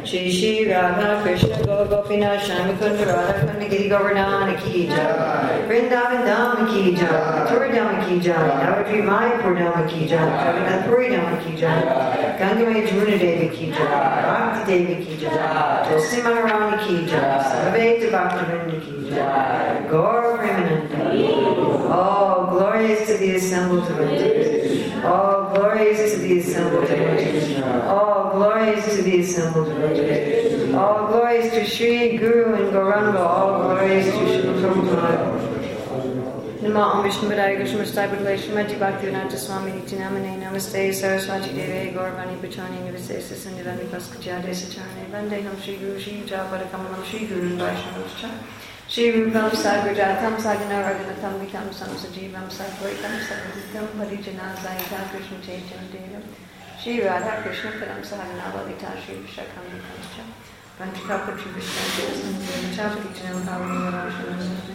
Shri Shri Radha Krishna Gopinath Shami Kunda Radha Kunda Giri Govardhana Ki Jai, Vrindavan Dham Ki Jai, Mathura Dham Ki Jai, Navadvip Mayapur Dham Ki Jai, Jagannath Puri Dham Ki Jai, Gangamaya Jamuna Devi Ki Jai, Bhakti Devi Ki Jai, Tulsi Maharani Ki Jai, Sarveta Bhaktivinoda Ki Jai, Gaura Premananda. All glories to the assembled devotees. All glories to the assembled devotees. All glories to the assembled devotees. All glories to Sri Guru and Gauranga. All glories to Sri Prabhupada. Namo Om Vishnu Padaya Krishna Mustai Padaya Shrimati Bhaktivedanta Swami Nityanamane Namaste Saraswati Deve Gauravani Pachani Nivasesa Sandivani Paskajade Sacharane Vandeham Sri Guru Shri Japadakamalam Sri Guru Vaishnavascha Shri Rupam Sagrajatam Sagana Raganatam Vikam Samsajivam Sadvaitam Sadvitam Parijana Zaita Krishna Chaitanya Devam Shri Radha Krishna Padam Sahagana Lalita Shri Vishakam Vikamcha Panchakapatri Vishnu Chapatijanam Kavani Varashanam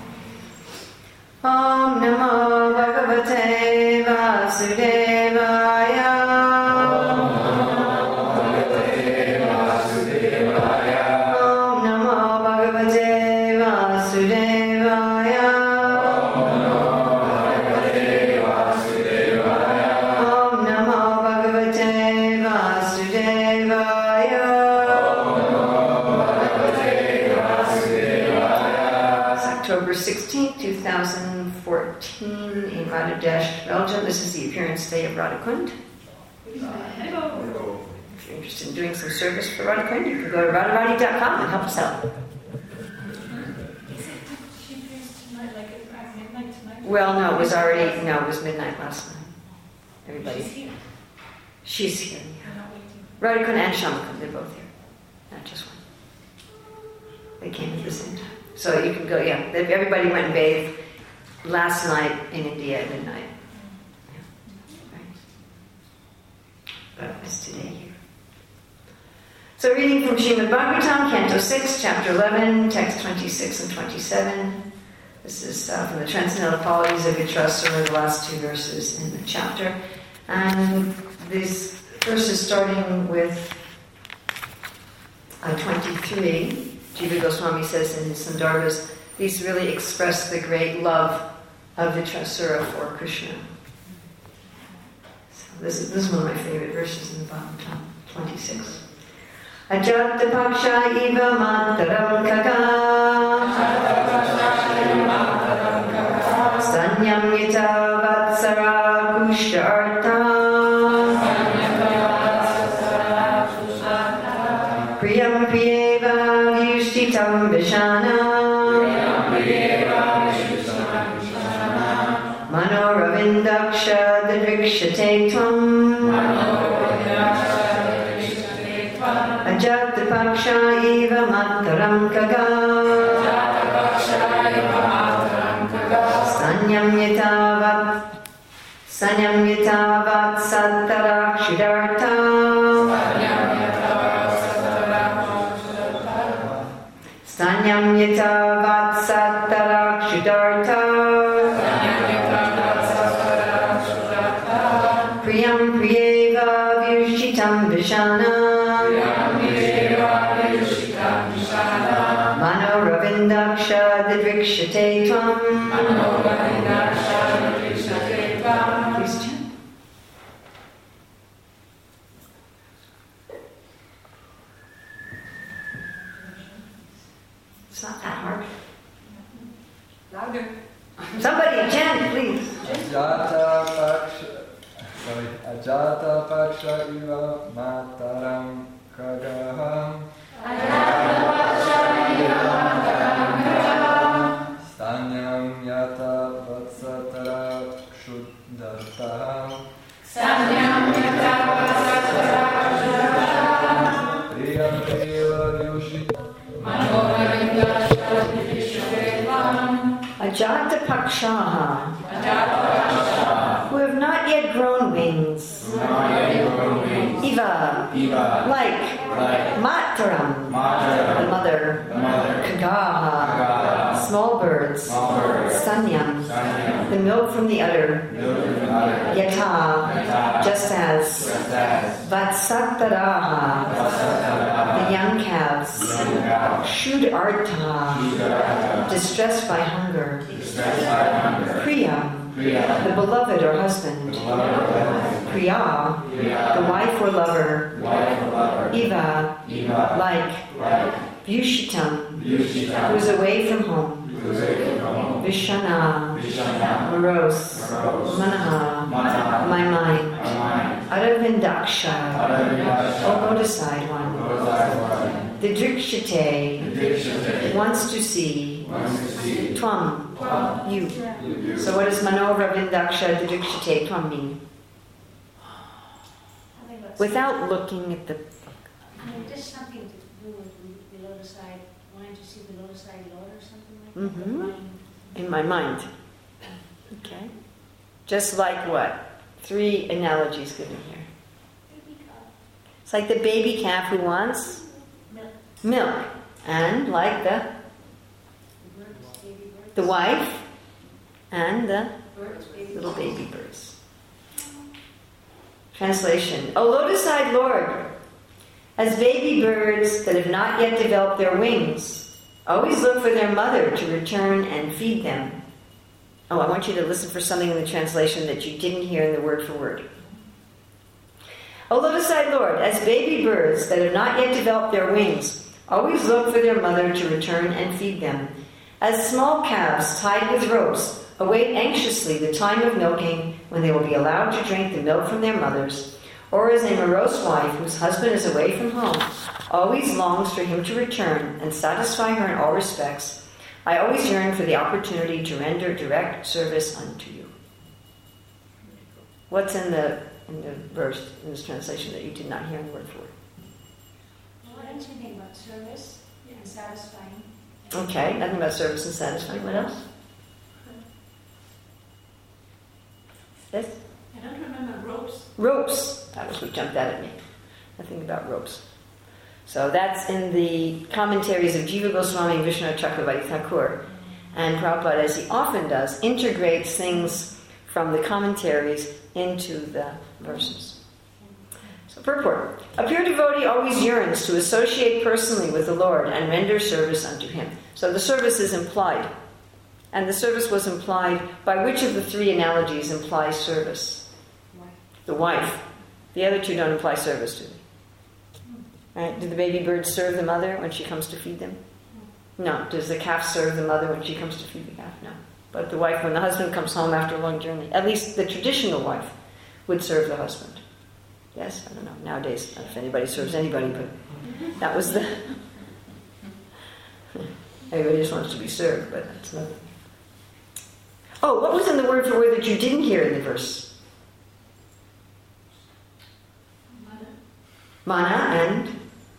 Om Namo Bhagavate Vasudevaya. Om Namo Bhagavate Vasudevaya. Om Namo Bhagavate Vasudevaya. It's October 16th, 2014 in Radhadesh, Belgium. This is the appearance day of Radhakund. Hello. If you're interested in doing some service for Radhakund, you can go to radharani.com and help us out. Is it, she appears tonight, like at midnight tonight? Well, no, it was midnight last night. Everybody. She's here. She's here. We're not waiting. Radhakund and Shamakund, they're both here. Not just one. They came at the same time. So you can go, everybody went and bathed last night in India at midnight. Yeah. Right. But it's today here. So reading from Srimad Bhagavatam, Canto 6, Chapter 11, Text 26 and 27. This is from the Transcendental Qualities of Vitrasura, the last two verses in the chapter. And this verse is starting with 23. Jiva Goswami says in his Sandarbhas, these really express the great love of Vitrasura for Krishna. So this is one of my favorite verses in the Bhagavatam, 26. Ajata paksha iva mataram kaga Sanyam yita vatsara kushta Priyam priyeva vyushtitam vishana Manoravindaksha dadrikshate tvam Ajata paksha iva mataram kaga Sanyam yatavat sattara kshidarta Sanyam yatavat sattara kshidarta Priyam priyeva vyushitam vishana Manoravindaksha dadrikshate tvam. Please chant. It's not that hard. Louder. Somebody chant, please. Ajata paksha iva mataram kagaham Sanyam yata vatsatara kshudartaham Priyam priyeva vyushit Ajata pakshaha, who have not yet grown wings. Iva, like Mataram, the mother. Kagaha, small birds. Sanyam, the milk from the udder. Yata, just as. Vatsattaraha, the calves, Shudarta, distressed by hunger, Priyam, the beloved or husband, Priya, the wife or lover, Iva, like, Vyushitam, who is away from home, Vishana, morose, Manaha, my mind, Aravindaksha, O lotus-eyed one, the Drikshite, wants to see, Tvam, you. So what does Manoravindaksha, the Drikshite, Tvam mean? Without looking at the... There's something to do with the lotus-eyed, wanting to see the lotus-eyed Lord or something like that. Mm-hmm. In my mind. Okay. Just like what? 3 analogies given here. It's like the baby calf who wants milk. And like the wife and the little baby birds. Translation. O lotus-eyed Lord, as baby birds that have not yet developed their wings, always look for their mother to return and feed them. Oh, I want you to listen for something in the translation that you didn't hear in the word for word. O lotus-eyed Lord, as baby birds that have not yet developed their wings, always look for their mother to return and feed them. As small calves tied with ropes await anxiously the time of milking when they will be allowed to drink the milk from their mothers, or as a morose wife whose husband is away from home always longs for him to return and satisfy her in all respects, I always yearn for the opportunity to render direct service unto you. What's in the verse, in this translation, that you did not hear in the word for word? Well, I didn't say anything about service and satisfying. Okay, nothing about service and satisfying. What else? Yes? I don't remember ropes. Ropes. That was what jumped out at me. Nothing about ropes. So that's in the commentaries of Jiva Goswami and Vishnu Chakravarti Thakur. And Prabhupada, as he often does, integrates things from the commentaries into the verses. So purport. A pure devotee always yearns to associate personally with the Lord and render service unto Him. So the service is implied. And the service was implied by which of the 3 analogies implies service? The wife. The other 2 don't imply service, do they? Right? Do the baby birds serve the mother when she comes to feed them? No. Does the calf serve the mother when she comes to feed the calf? No. But the wife, when the husband comes home after a long journey, at least the traditional wife would serve the husband. Yes? I don't know. Nowadays, not if anybody serves anybody, but that was the... Everybody just wants to be served, but that's not... Oh, what was in the word for word that you didn't hear in the verse? Mana and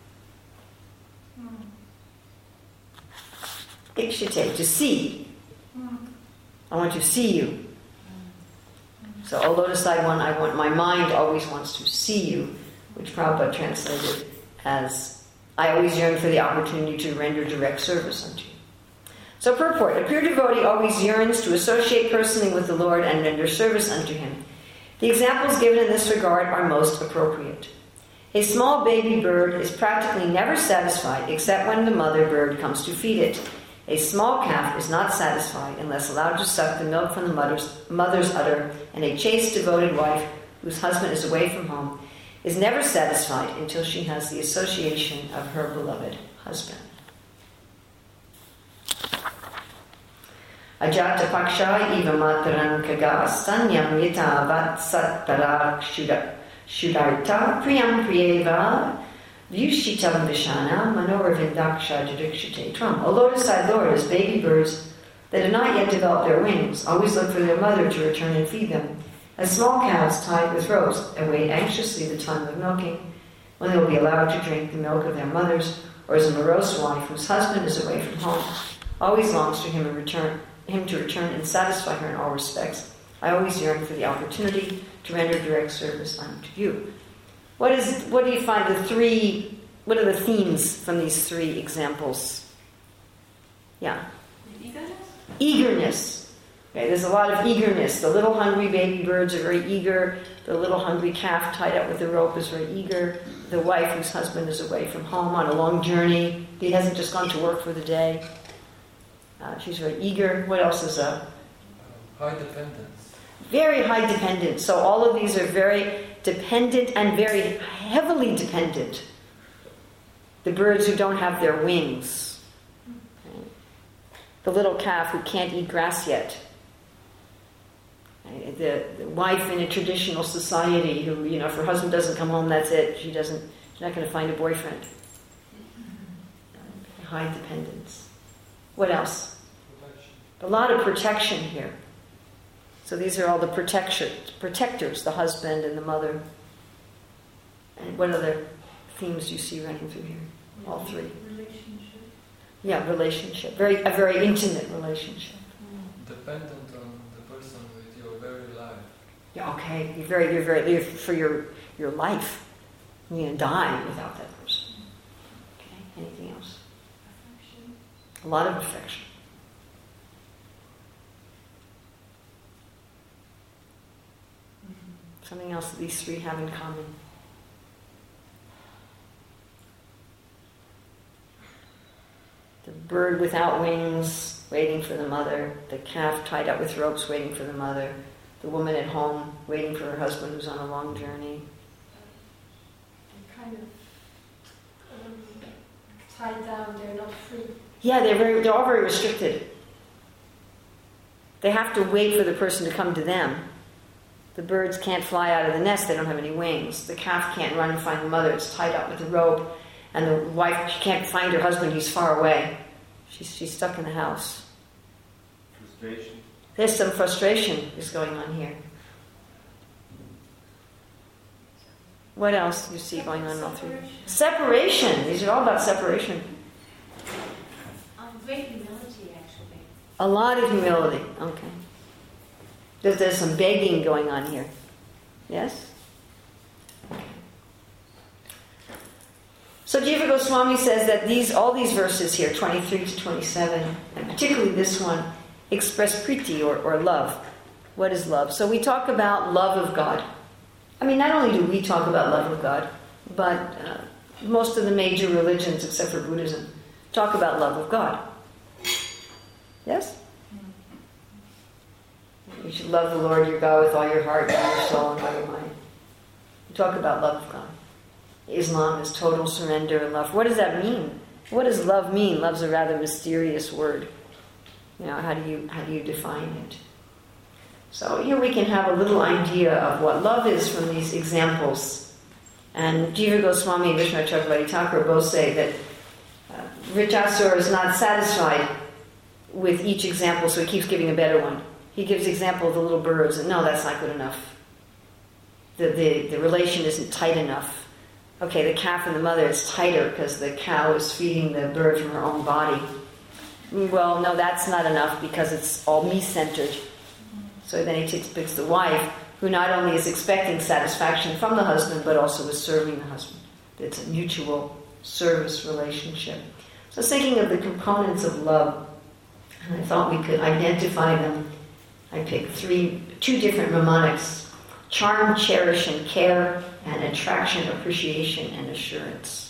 Ikshite, to see. I want to see you. So, O lotus-eyed one, my mind always wants to see you, which Prabhupada translated as, I always yearn for the opportunity to render direct service unto you. So purport, a pure devotee always yearns to associate personally with the Lord and render service unto Him. The examples given in this regard are most appropriate. A small baby bird is practically never satisfied except when the mother bird comes to feed it. A small calf is not satisfied unless allowed to suck the milk from the mother's udder, and a chaste, devoted wife whose husband is away from home is never satisfied until she has the association of her beloved husband. Ajata paksha eva mataran kaga sanyam yita vatsattara shudarta priyam priyeva vyushitam vishana manoravindaksha jadikshite tram. O lotus-eyed Lord, as baby birds that have not yet developed their wings always look for their mother to return and feed them, as small calves tied with ropes await anxiously the time of milking, when they will be allowed to drink the milk of their mothers, or as a morose wife whose husband is away from home always longs for him to return and satisfy her in all respects, I always yearn for the opportunity to render direct service unto you. What do you find what are the themes from these 3 examples? Yeah. Eagerness? Eagerness. Okay, there's a lot of eagerness. The little hungry baby birds are very eager. The little hungry calf tied up with a rope is very eager. The wife whose husband is away from home on a long journey. He hasn't just gone to work for the day. She's very eager. What else is up? High dependence. Very high dependence. So all of these are very dependent and very heavily dependent. The birds who don't have their wings. Okay. The little calf who can't eat grass yet. Okay. The wife in a traditional society who, if her husband doesn't come home, that's it. She's not going to find a boyfriend. High dependence. What else? Protection. A lot of protection here. So these are all the protectors, the husband and the mother. And what other themes do you see running through here? All three. Relationship. Yeah, relationship. A very intimate relationship. Dependent on the person with your very life. Yeah, okay. You're for your life. You're going to die without that person. Okay. Anything else? Affection. A lot of affection. Something else that these three have in common. The bird without wings, waiting for the mother. The calf tied up with ropes, waiting for the mother. The woman at home, waiting for her husband who's on a long journey. And kind of tied down, they're not free. Yeah, they're all very restricted. They have to wait for the person to come to them. The birds can't fly out of the nest, they don't have any wings. The calf can't run and find the mother, it's tied up with a rope. And the wife, she can't find her husband, he's far away. She's stuck in the house. Frustration. There's some frustration is going on here. What else do you see going on in all three? Separation. These are all about separation. Great humility, actually. A lot of humility. Okay. There's some begging going on here. Yes? Okay. So Jiva Goswami says that all these verses here, 23 to 27, and particularly this one, express priti or love. What is love? So we talk about love of God. I mean, not only do we talk about love of God, but most of the major religions, except for Buddhism, talk about love of God. Yes? You should love the Lord your God with all your heart, all your soul, and all your mind. We talk about love of God. Islam is total surrender and love. What does that mean? What does love mean? Love's a rather mysterious word. How do you define it? So here we can have a little idea of what love is from these examples. And Jiva Goswami and Vishnu Chakravarti Thakur both say that Vritrasura is not satisfied with each example, so he keeps giving a better one. He gives the example of the little birds, and no, that's not good enough. The relation isn't tight enough. Okay, the calf and the mother is tighter because the cow is feeding the bird from her own body. Well, no, that's not enough because it's all me-centered. So then he picks the wife, who not only is expecting satisfaction from the husband, but also is serving the husband. It's a mutual service relationship. So I was thinking of the components of love, and I thought we could identify them. I picked two different mnemonics: charm, cherish, and care, and attraction, appreciation, and assurance.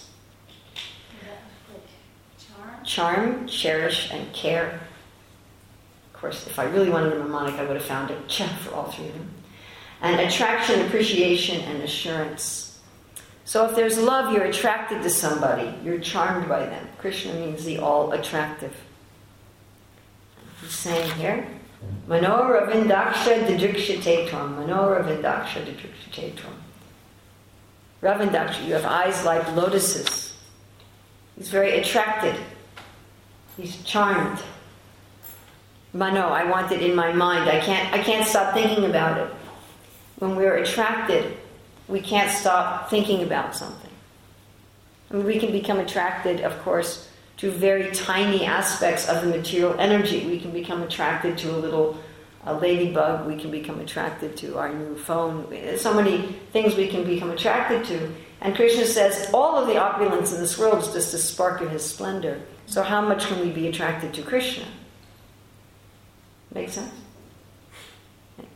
Charm, cherish, and care. Of course, if I really wanted a mnemonic, I would have found a check for all three of them. And attraction, appreciation, and assurance. So if there's love, you're attracted to somebody. You're charmed by them. Krishna means the all-attractive. He's saying here, Manora Vindaksha Didrikshate Tvam. Manora Vindaksha Didrikshate Tvam. Ravindaksha, you have eyes like lotuses. He's very attracted. He's charmed. Mano, I want it in my mind. I can't stop thinking about it. When we're attracted, we can't stop thinking about something. I mean, we can become attracted, of course, to very tiny aspects of the material energy. We can become attracted to a ladybug. We can become attracted to our new phone. So many things we can become attracted to. And Krishna says all of the opulence in this world is just a spark of his splendor. So how much can we be attracted to Krishna? Make sense?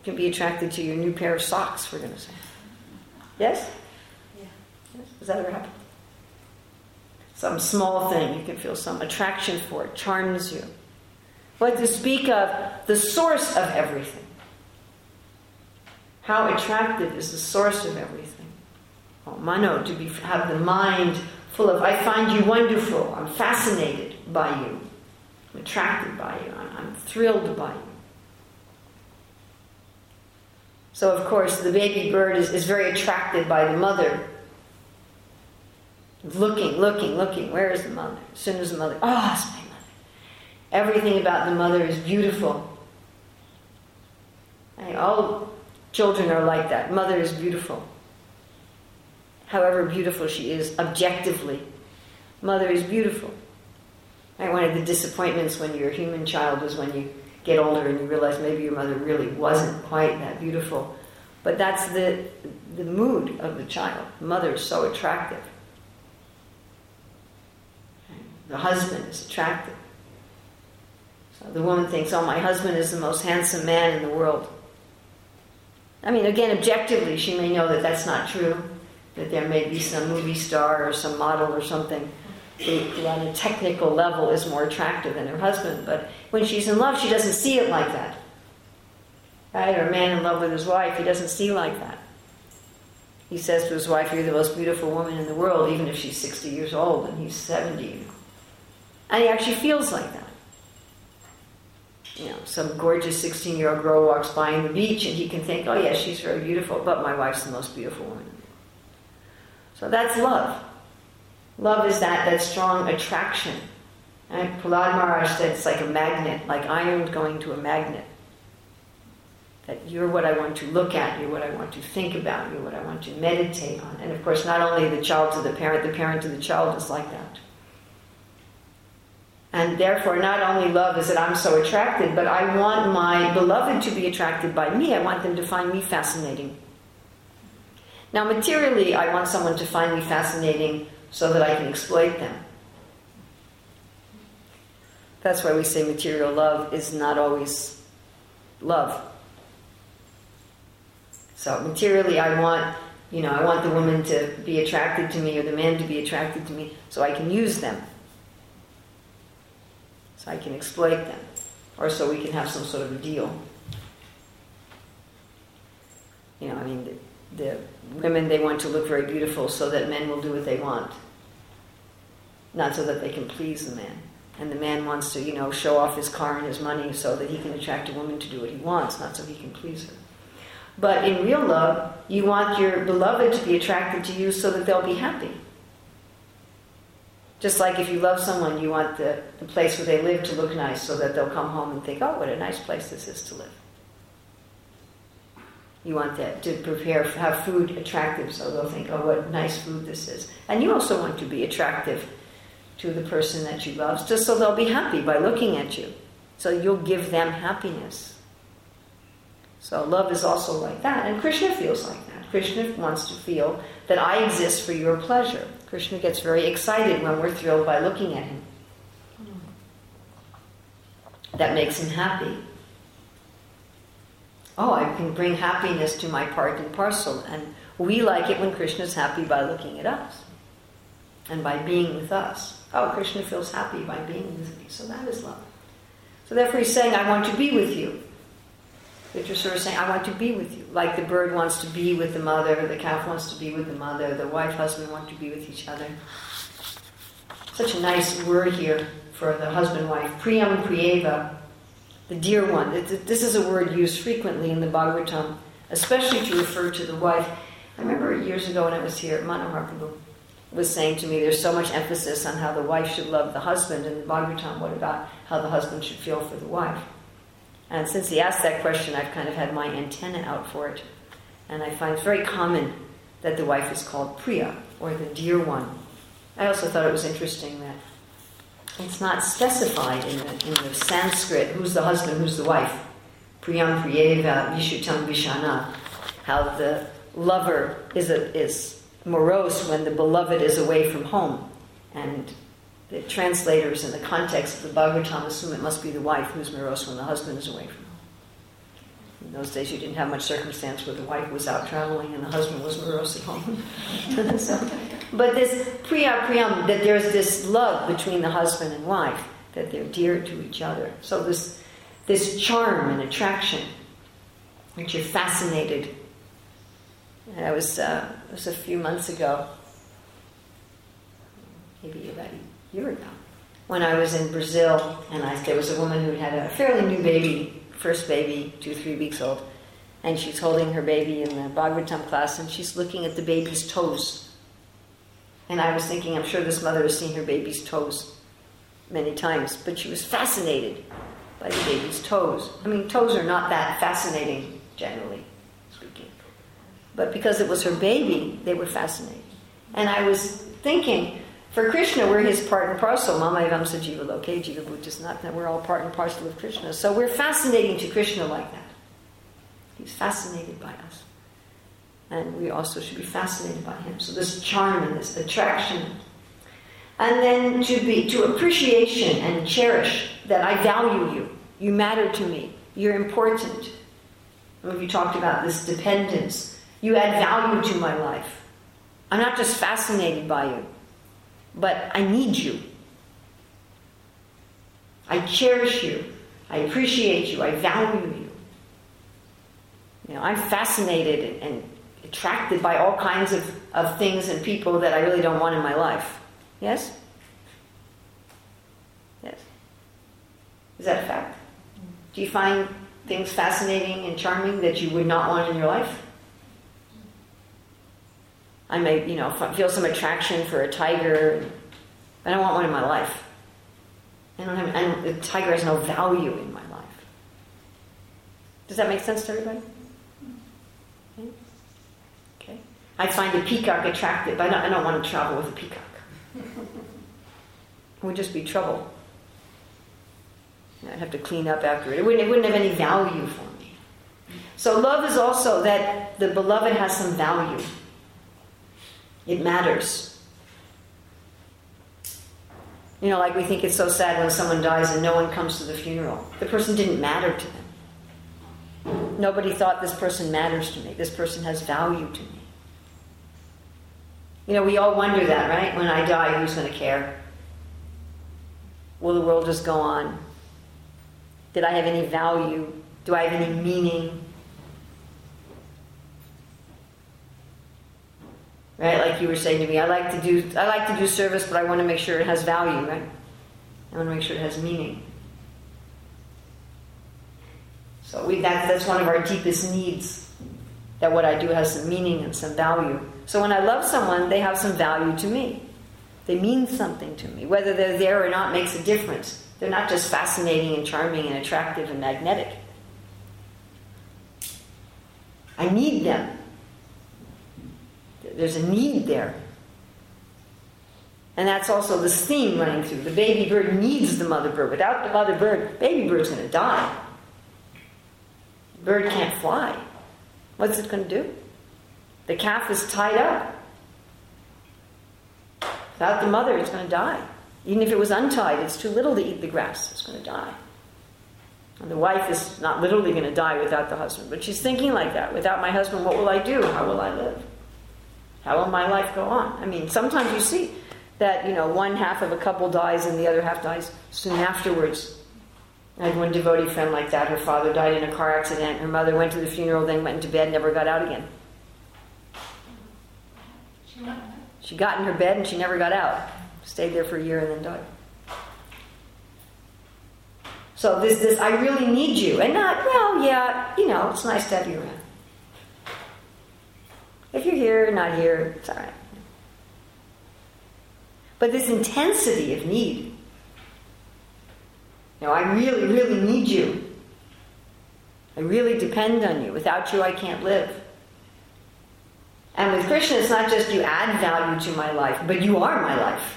can be attracted to your new pair of socks, for goodness sake. Yes? Yeah. Yes? Does that ever happen? Some small thing, you can feel some attraction for it, charms you. But to speak of the source of everything. How attractive is the source of everything? Oh, mano, to have the mind full of, I find you wonderful, I'm fascinated by you, I'm attracted by you, I'm thrilled by you. So of course the baby bird is very attracted by the mother. Looking, where is the mother? As soon as the mother, oh, it's my mother. Everything about the mother is beautiful. All children are like that. Mother is beautiful. However beautiful she is, objectively, mother is beautiful. One of the disappointments when you're a human child is when you get older and you realize maybe your mother really wasn't quite that beautiful. But that's the mood of the child. The mother is so attractive. The husband is attractive. So the woman thinks, oh, my husband is the most handsome man in the world. I mean, again, objectively, she may know that that's not true, that there may be some movie star or some model or something who on a technical level is more attractive than her husband. But when she's in love, she doesn't see it like that. Right? Or a man in love with his wife, he doesn't see like that. He says to his wife, you're the most beautiful woman in the world, even if she's 60 years old and he's 70. And he actually feels like that. Some gorgeous 16-year-old girl walks by on the beach and he can think, oh yeah, she's very beautiful, but my wife's the most beautiful woman. So that's love. Love is that strong attraction. And Prahlad Maharaj said it's like a magnet, like iron going to a magnet. That you're what I want to look at, you're what I want to think about, you're what I want to meditate on. And of course, not only the child to the parent to the child is like that. And therefore, not only love is that I'm so attracted, but I want my beloved to be attracted by me. I want them to find me fascinating. Now, materially, I want someone to find me fascinating so that I can exploit them. That's why we say material love is not always love. So materially, I want the woman to be attracted to me or the man to be attracted to me so I can use them. So I can exploit them. Or so we can have some sort of a deal. The women, they want to look very beautiful so that men will do what they want. Not so that they can please the man. And the man wants to, show off his car and his money so that he can attract a woman to do what he wants, not so he can please her. But in real love, you want your beloved to be attracted to you so that they'll be happy. Just like if you love someone, you want the place where they live to look nice so that they'll come home and think, oh, what a nice place this is to live. You want that to have food attractive so they'll think, oh, what nice food this is. And you also want to be attractive to the person that you love, just so they'll be happy by looking at you. So you'll give them happiness. So love is also like that. And Krishna feels like that. Krishna wants to feel that I exist for your pleasure. Krishna gets very excited when we're thrilled by looking at him. That makes him happy. Oh, I can bring happiness to my part and parcel. And we like it when Krishna's happy by looking at us and by being with us. Oh, Krishna feels happy by being with me. So that is love. So therefore he's saying, I want to be with you. Vitrasura is saying, I want to be with you. Like the bird wants to be with the mother, the calf wants to be with the mother, the wife, husband want to be with each other. Such a nice word here for the husband-wife. Priyam Priyeva, the dear one. This is a word used frequently in the Bhagavatam, especially to refer to the wife. I remember years ago when I was here, Manohar Prabhu was saying to me, there's so much emphasis on how the wife should love the husband in the Bhagavatam. What about how the husband should feel for the wife? And since he asked that question, I've kind of had my antenna out for it. And I find it's very common that the wife is called Priya, or the dear one. I also thought it was interesting that it's not specified in the Sanskrit who's the husband, who's the wife. Priyam Priyeva Vishutam Vishana. How the lover is morose when the beloved is away from home. And the translators in the context of the Bhagavatam assume it must be the wife who's morose when the husband is away from home. In those days you didn't have much circumstance where the wife was out traveling and the husband was morose at home. So, but this priyam, that there's this love between the husband and wife, that they're dear to each other. So this charm and attraction, that you're fascinated. And it was a few months ago, maybe about a year ago, when I was in Brazil, and there was a woman who had a fairly new baby, first baby, 2-3 weeks old, and she's holding her baby in the Bhagavatam class, and she's looking at the baby's toes. And I was thinking, I'm sure this mother has seen her baby's toes many times, but she was fascinated by the baby's toes. I mean, toes are not that fascinating, generally speaking. But because it was her baby, they were fascinating. And I was thinking, for Krishna, we're his part and parcel. Mama Vamsa Jiva Loke, Jiva Bhutas not that we're all part and parcel of Krishna. So we're fascinating to Krishna like that. He's fascinated by us. And we also should be fascinated by him. So this charm and this attraction. And then to appreciation and cherish that I value you. You matter to me. You're important. Some of you talked about this dependence. You add value to my life. I'm not just fascinated by you, but I need you. I cherish you. I appreciate you. I value you. You know, I'm fascinated and attracted by all kinds of things and people that I really don't want in my life. Yes? Yes. Is that a fact? Do you find things fascinating and charming that you would not want in your life? I may, feel some attraction for a tiger. I don't want one in my life. The tiger has no value in my life. Does that make sense to everybody? Okay. I find a peacock attractive. I don't want to travel with a peacock. It would just be trouble. I'd have to clean up after it. It wouldn't have any value for me. So love is also that the beloved has some value. It matters. Like we think it's so sad when someone dies and no one comes to the funeral. The person didn't matter to them. Nobody thought this person matters to me. This person has value to me. We all wonder that, right? When I die, who's going to care? Will the world just go on? Did I have any value? Do I have any meaning? Right, like you were saying to me, I like to do service, but I want to make sure it has value, right? I want to make sure it has meaning. So that's one of our deepest needs, that what I do has some meaning and some value. So when I love someone, they have some value to me. They mean something to me. Whether they're there or not makes a difference. They're not just fascinating and charming and attractive and magnetic. I need them. There's a need there. And that's also this theme running through. The baby bird needs the mother bird. Without the mother bird, baby bird's going to die. The bird can't fly. What's it going to do? The calf is tied up. Without the mother, it's going to die. Even if it was untied, it's too little to eat the grass. It's going to die. And the wife is not literally going to die without the husband. But she's thinking like that. Without my husband, what will I do? How will I live? How will my life go on? I mean, sometimes you see that, one half of a couple dies and the other half dies soon afterwards. I had one devotee friend like that. Her father died in a car accident. Her mother went to the funeral, then went into bed, never got out again. She got in her bed and she never got out. Stayed there for a year and then died. So this I really need you. And not, well, yeah, it's nice to have you around. If you're here, not here, it's all right. But this intensity of need. I really, really need you. I really depend on you. Without you, I can't live. And with Krishna, it's not just you add value to my life, but you are my life.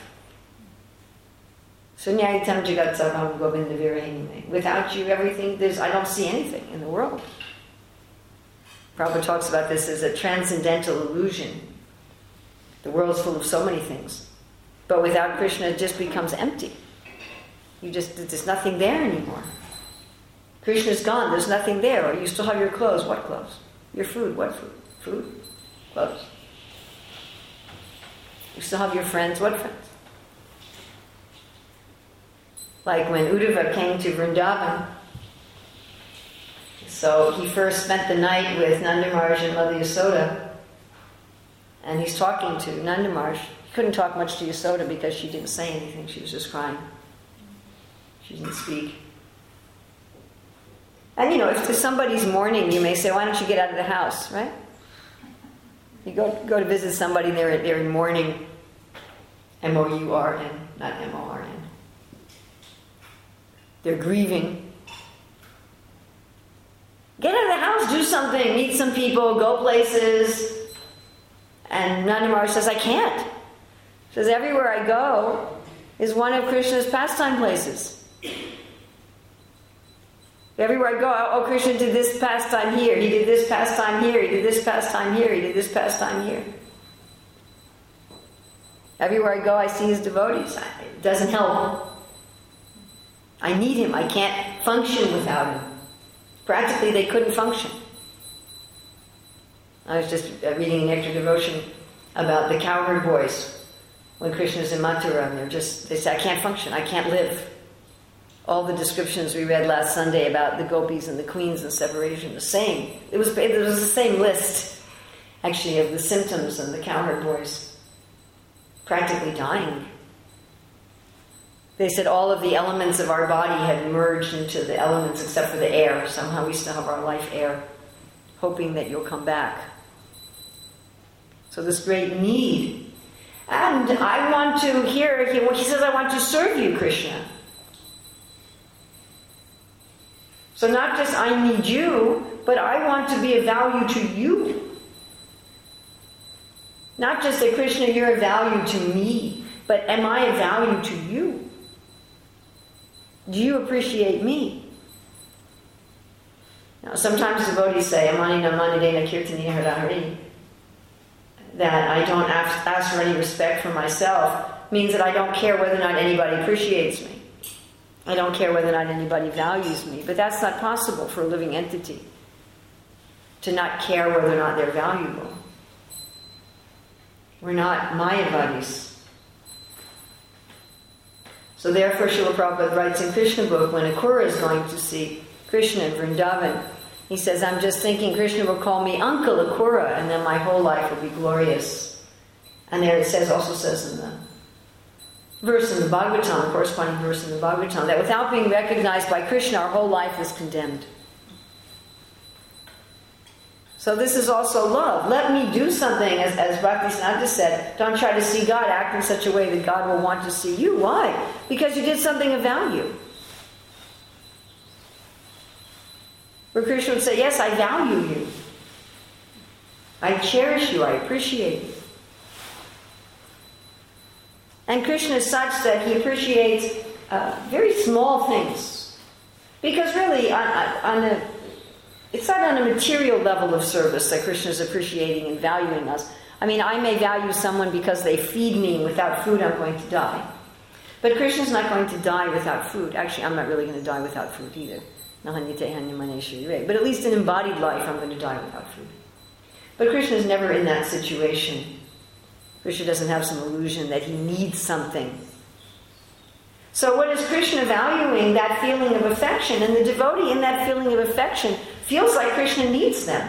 Sunyayitam jagat sarvam govinda virahini. Without you, everything, I don't see anything in the world. Prabhupada talks about this as a transcendental illusion. The world's full of so many things. But without Krishna, it just becomes empty. There's nothing there anymore. Krishna's gone, there's nothing there. Or you still have your clothes. What clothes? Your food. What food? Food? Clothes. You still have your friends. What friends? Like when Uddhava came to Vrindavan, so he first spent the night with Nanda Maharaj and Mother Yasoda, and he's talking to Nanda Maharaj. He couldn't talk much to Yasoda because she didn't say anything. She was just crying. She didn't speak. And if to somebody's mourning, you may say, why don't you get out of the house, right? You go to visit somebody, they're in mourning. M-O-U-R-N, not M-O-R-N. They're grieving. Get out of the house, do something, meet some people, go places. And Nanda Maharaj says, I can't. He says, everywhere I go is one of Krishna's pastime places. Everywhere I go, oh, Krishna did this pastime here, he did this pastime here, he did this pastime here, he did this pastime here. Everywhere I go, I see his devotees. It doesn't help. I need him. I can't function without him. Practically, they couldn't function. I was just reading in Nectar Devotion about the cowherd boys when Krishna's in Mathura, and they say, I can't function, I can't live. All the descriptions we read last Sunday about the gopis and the queens and separation, the same. It was the same list, actually, of the symptoms of the cowherd boys. Practically dying. They said all of the elements of our body had merged into the elements except for the air. Somehow we still have our life air, hoping that you'll come back. So this great need. And I want to hear, he says, I want to serve you, Krishna. So not just I need you, but I want to be of value to you. Not just that, Krishna, you're of value to me, but am I of value to you? Do you appreciate me? Now, sometimes devotees say, Amani namani dena kirtani harahari, that I don't ask for any respect for myself, means that I don't care whether or not anybody appreciates me. I don't care whether or not anybody values me. But that's not possible for a living entity, to not care whether or not they're valuable. We're not Mayavadis. So therefore, Srila Prabhupada writes in Krishna book, when Akrura is going to see Krishna in Vrindavan, he says, I'm just thinking Krishna will call me Uncle Akrura, and then my whole life will be glorious. And there it also says in the verse in the Bhagavatam, the corresponding verse in the Bhagavatam, that without being recognized by Krishna, our whole life is condemned. So this is also love. Let me do something, as Bhaktisiddhanta said, don't try to see God, act in such a way that God will want to see you. Why? Because you did something of value. Where Krishna would say, yes, I value you. I cherish you, I appreciate you. And Krishna is such that he appreciates very small things. Because really, it's not on a material level of service that Krishna is appreciating and valuing us. I mean, I may value someone because they feed me, and without food I'm going to die. But Krishna's not going to die without food. Actually, I'm not really going to die without food either. But at least in embodied life, I'm going to die without food. But Krishna is never in that situation. Krishna doesn't have some illusion that he needs something. So what is Krishna valuing? That feeling of affection. And the devotee in that feeling of affection feels like Krishna needs them.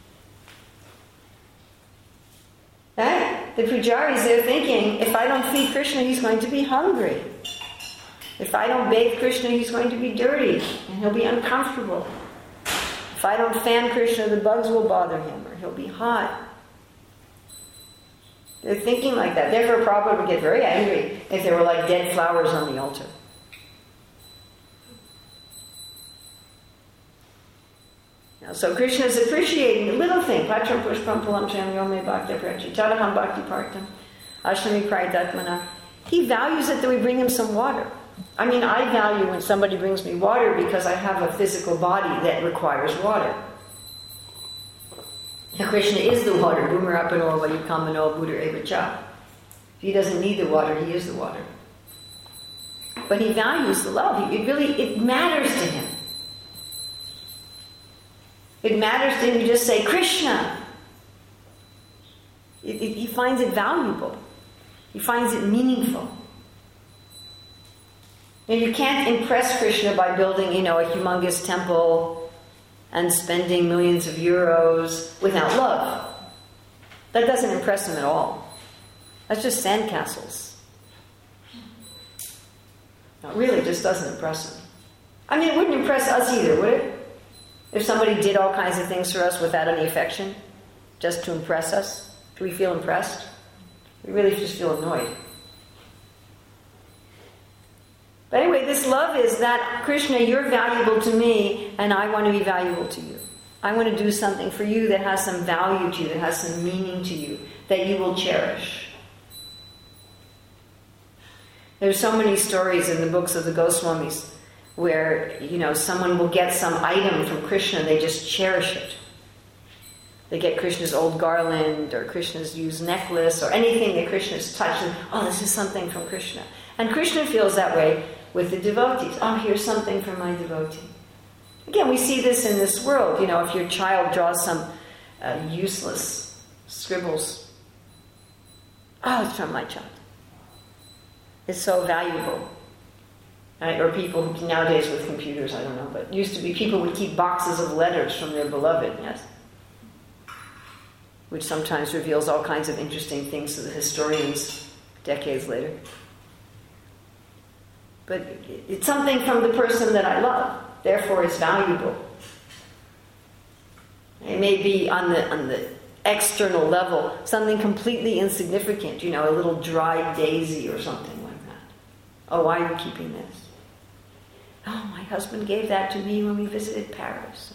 Right? The pujaris, they're thinking, if I don't feed Krishna, he's going to be hungry. If I don't bathe Krishna, he's going to be dirty and he'll be uncomfortable. If I don't fan Krishna, the bugs will bother him or he'll be hot. They're thinking like that. Therefore, Prabhupada would get very angry if there were like dead flowers on the altar. Now, so Krishna is appreciating the little thing. Patram pushpam pulam cham yome bhakti prachi tadaham bhakti partam ashrami praidatmana. He values it that we bring him some water. I mean, I value when somebody brings me water because I have a physical body that requires water. And Krishna is the water. Bhumarapano vayukamano buddha evacha. He doesn't need the water, he is the water. But he values the love. It matters to him. It matters to him to just say Krishna. He finds it valuable. He finds it meaningful. And you can't impress Krishna by building, a humongous temple and spending millions of euros without love. That doesn't impress him at all. That's just sandcastles. No, it really just doesn't impress him. I mean, it wouldn't impress us either, would it? If somebody did all kinds of things for us without any affection, just to impress us, do we feel impressed? We really just feel annoyed. But anyway, this love is that, Krishna, you're valuable to me, and I want to be valuable to you. I want to do something for you that has some value to you, that has some meaning to you, that you will cherish. There's so many stories in the books of the Goswamis where, someone will get some item from Krishna, they just cherish it. They get Krishna's old garland or Krishna's used necklace or anything that Krishna's touched. And, this is something from Krishna. And Krishna feels that way with the devotees. Here's something from my devotee. Again, we see this in this world. If your child draws some useless scribbles, it's from my child. It's so valuable. Right? Or people who, nowadays with computers, I don't know, but used to be people would keep boxes of letters from their beloved, yes? Which sometimes reveals all kinds of interesting things to the historians decades later. But it's something from the person that I love, therefore it's valuable. It may be on the external level, something completely insignificant, a little dried daisy or something like that. Why are you keeping this? My husband gave that to me when we visited Paris.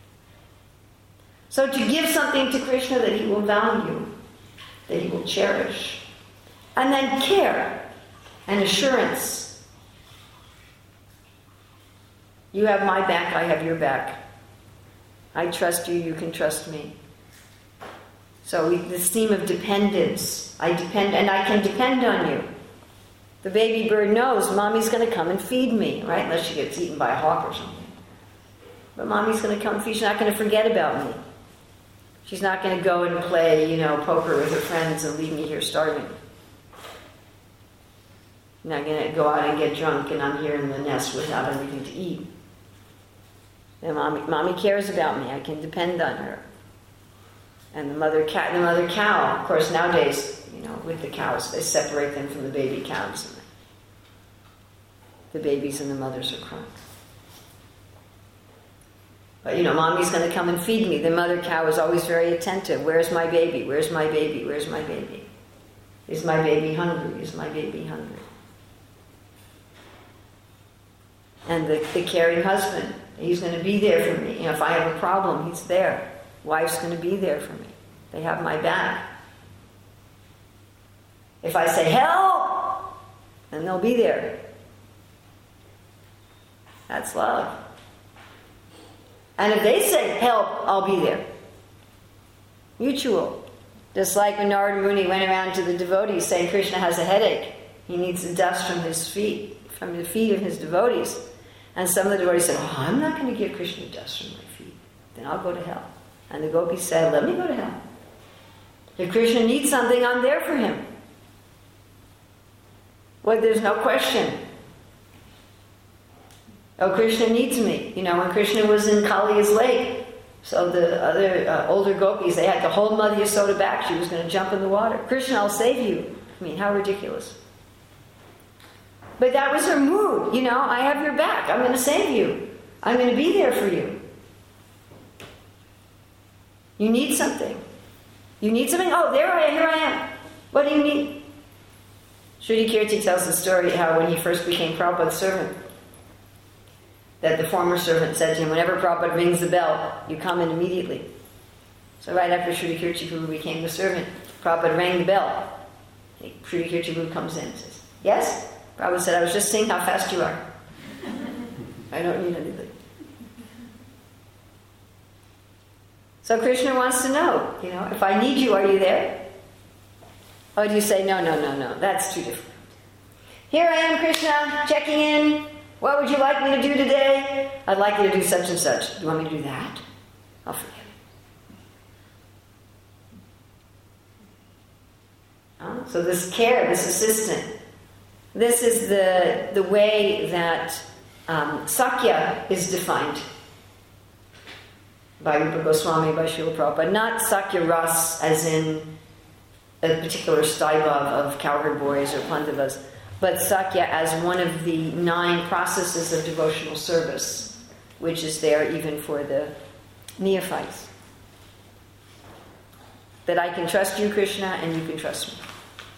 So to give something to Krishna that he will value, that he will cherish, and then care and assurance. You have my back, I have your back. I trust you, you can trust me. So this theme of dependence, I depend, and I can depend on you. The baby bird knows mommy's going to come and feed me, right? Unless she gets eaten by a hawk or something. But mommy's going to come and feed. She's not going to forget about me. She's not going to go and play, poker with her friends and leave me here starving. I'm not going to go out and get drunk and I'm here in the nest without anything to eat. And mommy cares about me. I can depend on her. And the mother cow, of course, nowadays, with the cows, they separate them from the baby cows. And the babies and the mothers are crying. But, mommy's going to come and feed me. The mother cow is always very attentive. Where's my baby? Where's my baby? Where's my baby? Is my baby hungry? Is my baby hungry? And the caring husband, he's going to be there for me. If I have a problem, he's there. Wife's going to be there for me. They have my back. If I say, help, then they'll be there. That's love. And if they say, help, I'll be there. Mutual. Just like when Narada Muni went around to the devotees saying Krishna has a headache. He needs the dust from his feet, from the feet of his devotees. And some of the devotees said, I'm not going to give Krishna dust from my feet. Then I'll go to hell. And the gopis said, let me go to hell. If Krishna needs something, I'm there for him. Well, there's no question. Krishna needs me. When Krishna was in Kaliya's lake, so the other older gopis, they had to hold Mother Yasoda back. She was going to jump in the water. Krishna, I'll save you. How ridiculous. But that was her mood. I have your back. I'm going to save you. I'm going to be there for you. You need something. You need something? Here I am. What do you need? Shruti Kirti tells the story how when he first became Prabhupada's servant, that the former servant said to him, whenever Prabhupada rings the bell, you come in immediately. So right after Shruti Kirti Prabhu became the servant, Prabhupada rang the bell. Shruti Kirti Prabhu comes in and says, yes? Prabhupada said, I was just seeing how fast you are. I don't need anything. So Krishna wants to know, if I need you, are you there? Or do you say, no, that's too different. Here I am, Krishna, checking in. What would you like me to do today? I'd like you to do such and such. Do you want me to do that? I'll forget it. So this care, this assistant, this is the way that Sakya is defined by Rupa Goswami, by Srila Prabhupada. Not Sakya Ras as in a particular staiva of cowherd boys or pandavas, but Sakya as one of the 9 processes of devotional service, which is there even for the neophytes. That I can trust you, Krishna, and you can trust me.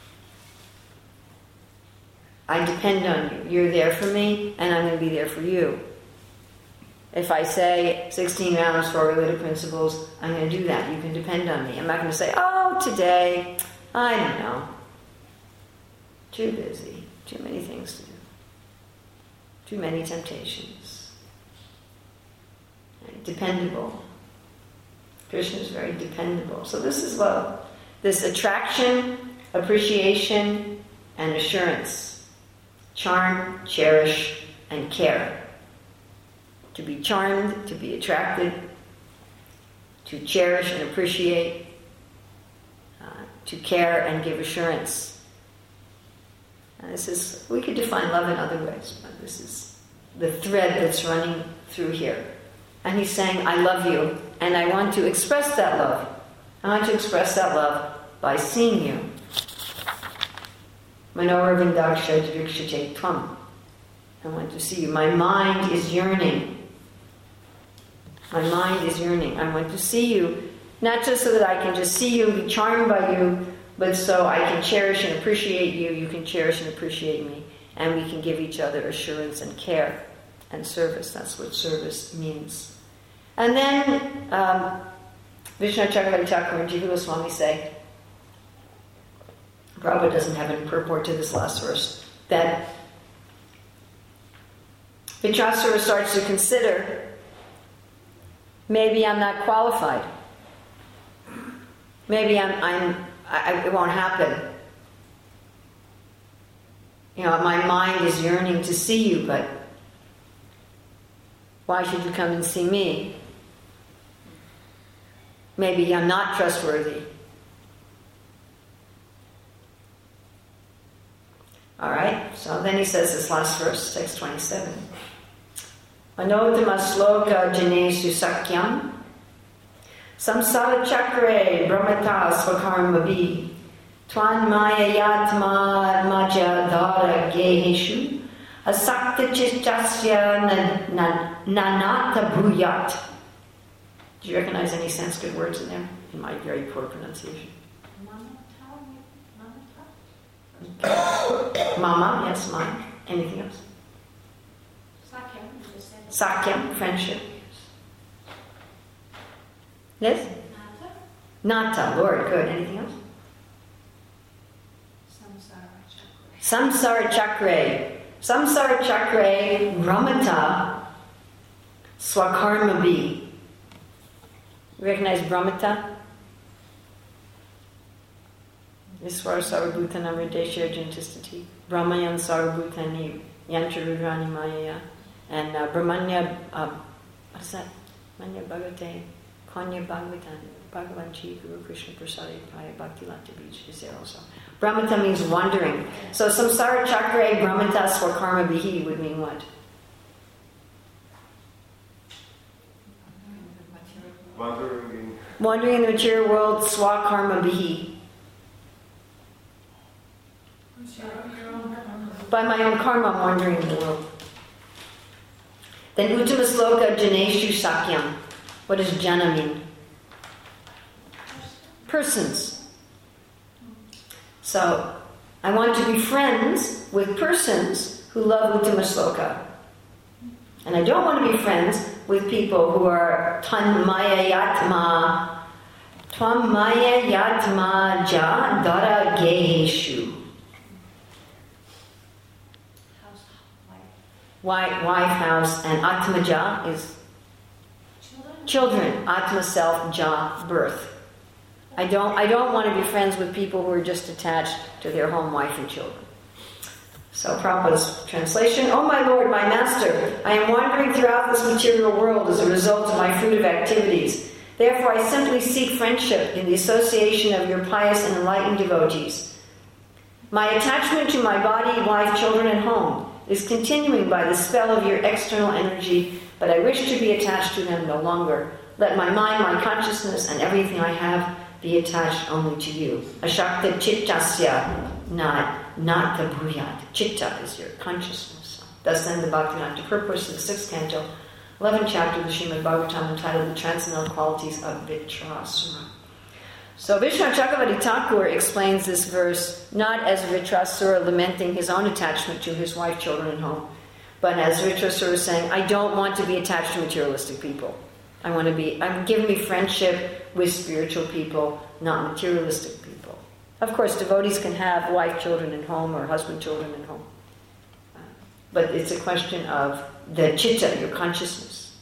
I depend on you. You're there for me, and I'm going to be there for you. If I say 16 rounds for related principles, I'm going to do that. You can depend on me. I'm not going to say, oh, today, I don't know. Too busy. Too many things to do. Too many temptations. Dependable. Krishna is very dependable. So this is love. This attraction, appreciation, and assurance. Charm, cherish, and care. To be charmed, to be attracted, to cherish and appreciate, to care and give assurance. And this is, we could define love in other ways, but this is the thread that's running through here. And he's saying, I love you, and I want to express that love. I want to express that love by seeing you. Manohar Vindaksha Dvikshate Tvam. I want to see you. My mind is yearning. My mind is yearning. I want to see you, not just so that I can just see you, be charmed by you, but so I can cherish and appreciate you, you can cherish and appreciate me, and we can give each other assurance and care and service. That's what service means. And then Vishnu Chakravarti Thakur and Jiva Goswami say, Prabhupada doesn't have any purport to this last verse, that Vichasura starts to consider, maybe I'm not qualified. Maybe it won't happen. You know, my mind is yearning to see you, but why should you come and see me? Maybe I'm not trustworthy. All right, so then he says this last verse, text 27. Anodama sloka janesu sakyam samsara chakre brahmata svakarmabi twan maya yatma maja dara geheshu asakta chichasya nanata bhuyat. Do you recognize any Sanskrit words in there? In my very poor pronunciation. Mama, yes, mine. Anything else? Sakyam, friendship. Yes? Nata, Lord, good. Anything else? Samsara chakre. Samsara chakre, Brahmata, Swakarmabi. Recognize Brahmata? Viswara sarvabhutanam hrideshya jantistati. Brahmayan sarvabhutani yancharudrani mayaya. And Brahmanya, what is that? Manya Bhagavate, Konya Bhagavatam, Bhagavanchi, Guru Krishna Prasadi, Paya Bhakti Lata Beach is there also. Brahmata means wandering. So samsara chakre, Brahmata swakarma bihi would mean what? Wandering in the material world, swakarma bihi. By my own karma, I'm wandering in the world. Then Uttama Sloka Janeshu Sakyam. What does Jana mean? Persons. So, I want to be friends with persons who love Uttama Sloka. And I don't want to be friends with people who are Twan Maya Yatma Ja Dara Geheshu. Wife, house, and Atmaja is children. Atma, self, Ja, birth. I don't want to be friends with people who are just attached to their home, wife, and children. So Prabhupada's translation, Oh my Lord, my Master, I am wandering throughout this material world as a result of my fruitive activities. Therefore, I simply seek friendship in the association of your pious and enlightened devotees. My attachment to my body, wife, children, and home is continuing by the spell of your external energy, but I wish to be attached to them no longer. Let my mind, my consciousness, and everything I have be attached only to you. Ashakta chittasya, not the bhuyat. Chitta is your consciousness. Thus then the Bhaktivinoda purpose in the 6th canto, 11th chapter of the Srimad Bhagavatam, entitled The Transcendental Qualities of Vitrasura. So Vishwanath Chakravarti Thakur explains this verse not as Vitrasura lamenting his own attachment to his wife, children, and home, but as Vitrasura saying, I don't want to be attached to materialistic people. I'm giving me friendship with spiritual people, not materialistic people. Of course, devotees can have wife, children, and home, or husband, children, and home. But it's a question of the chitta, your consciousness.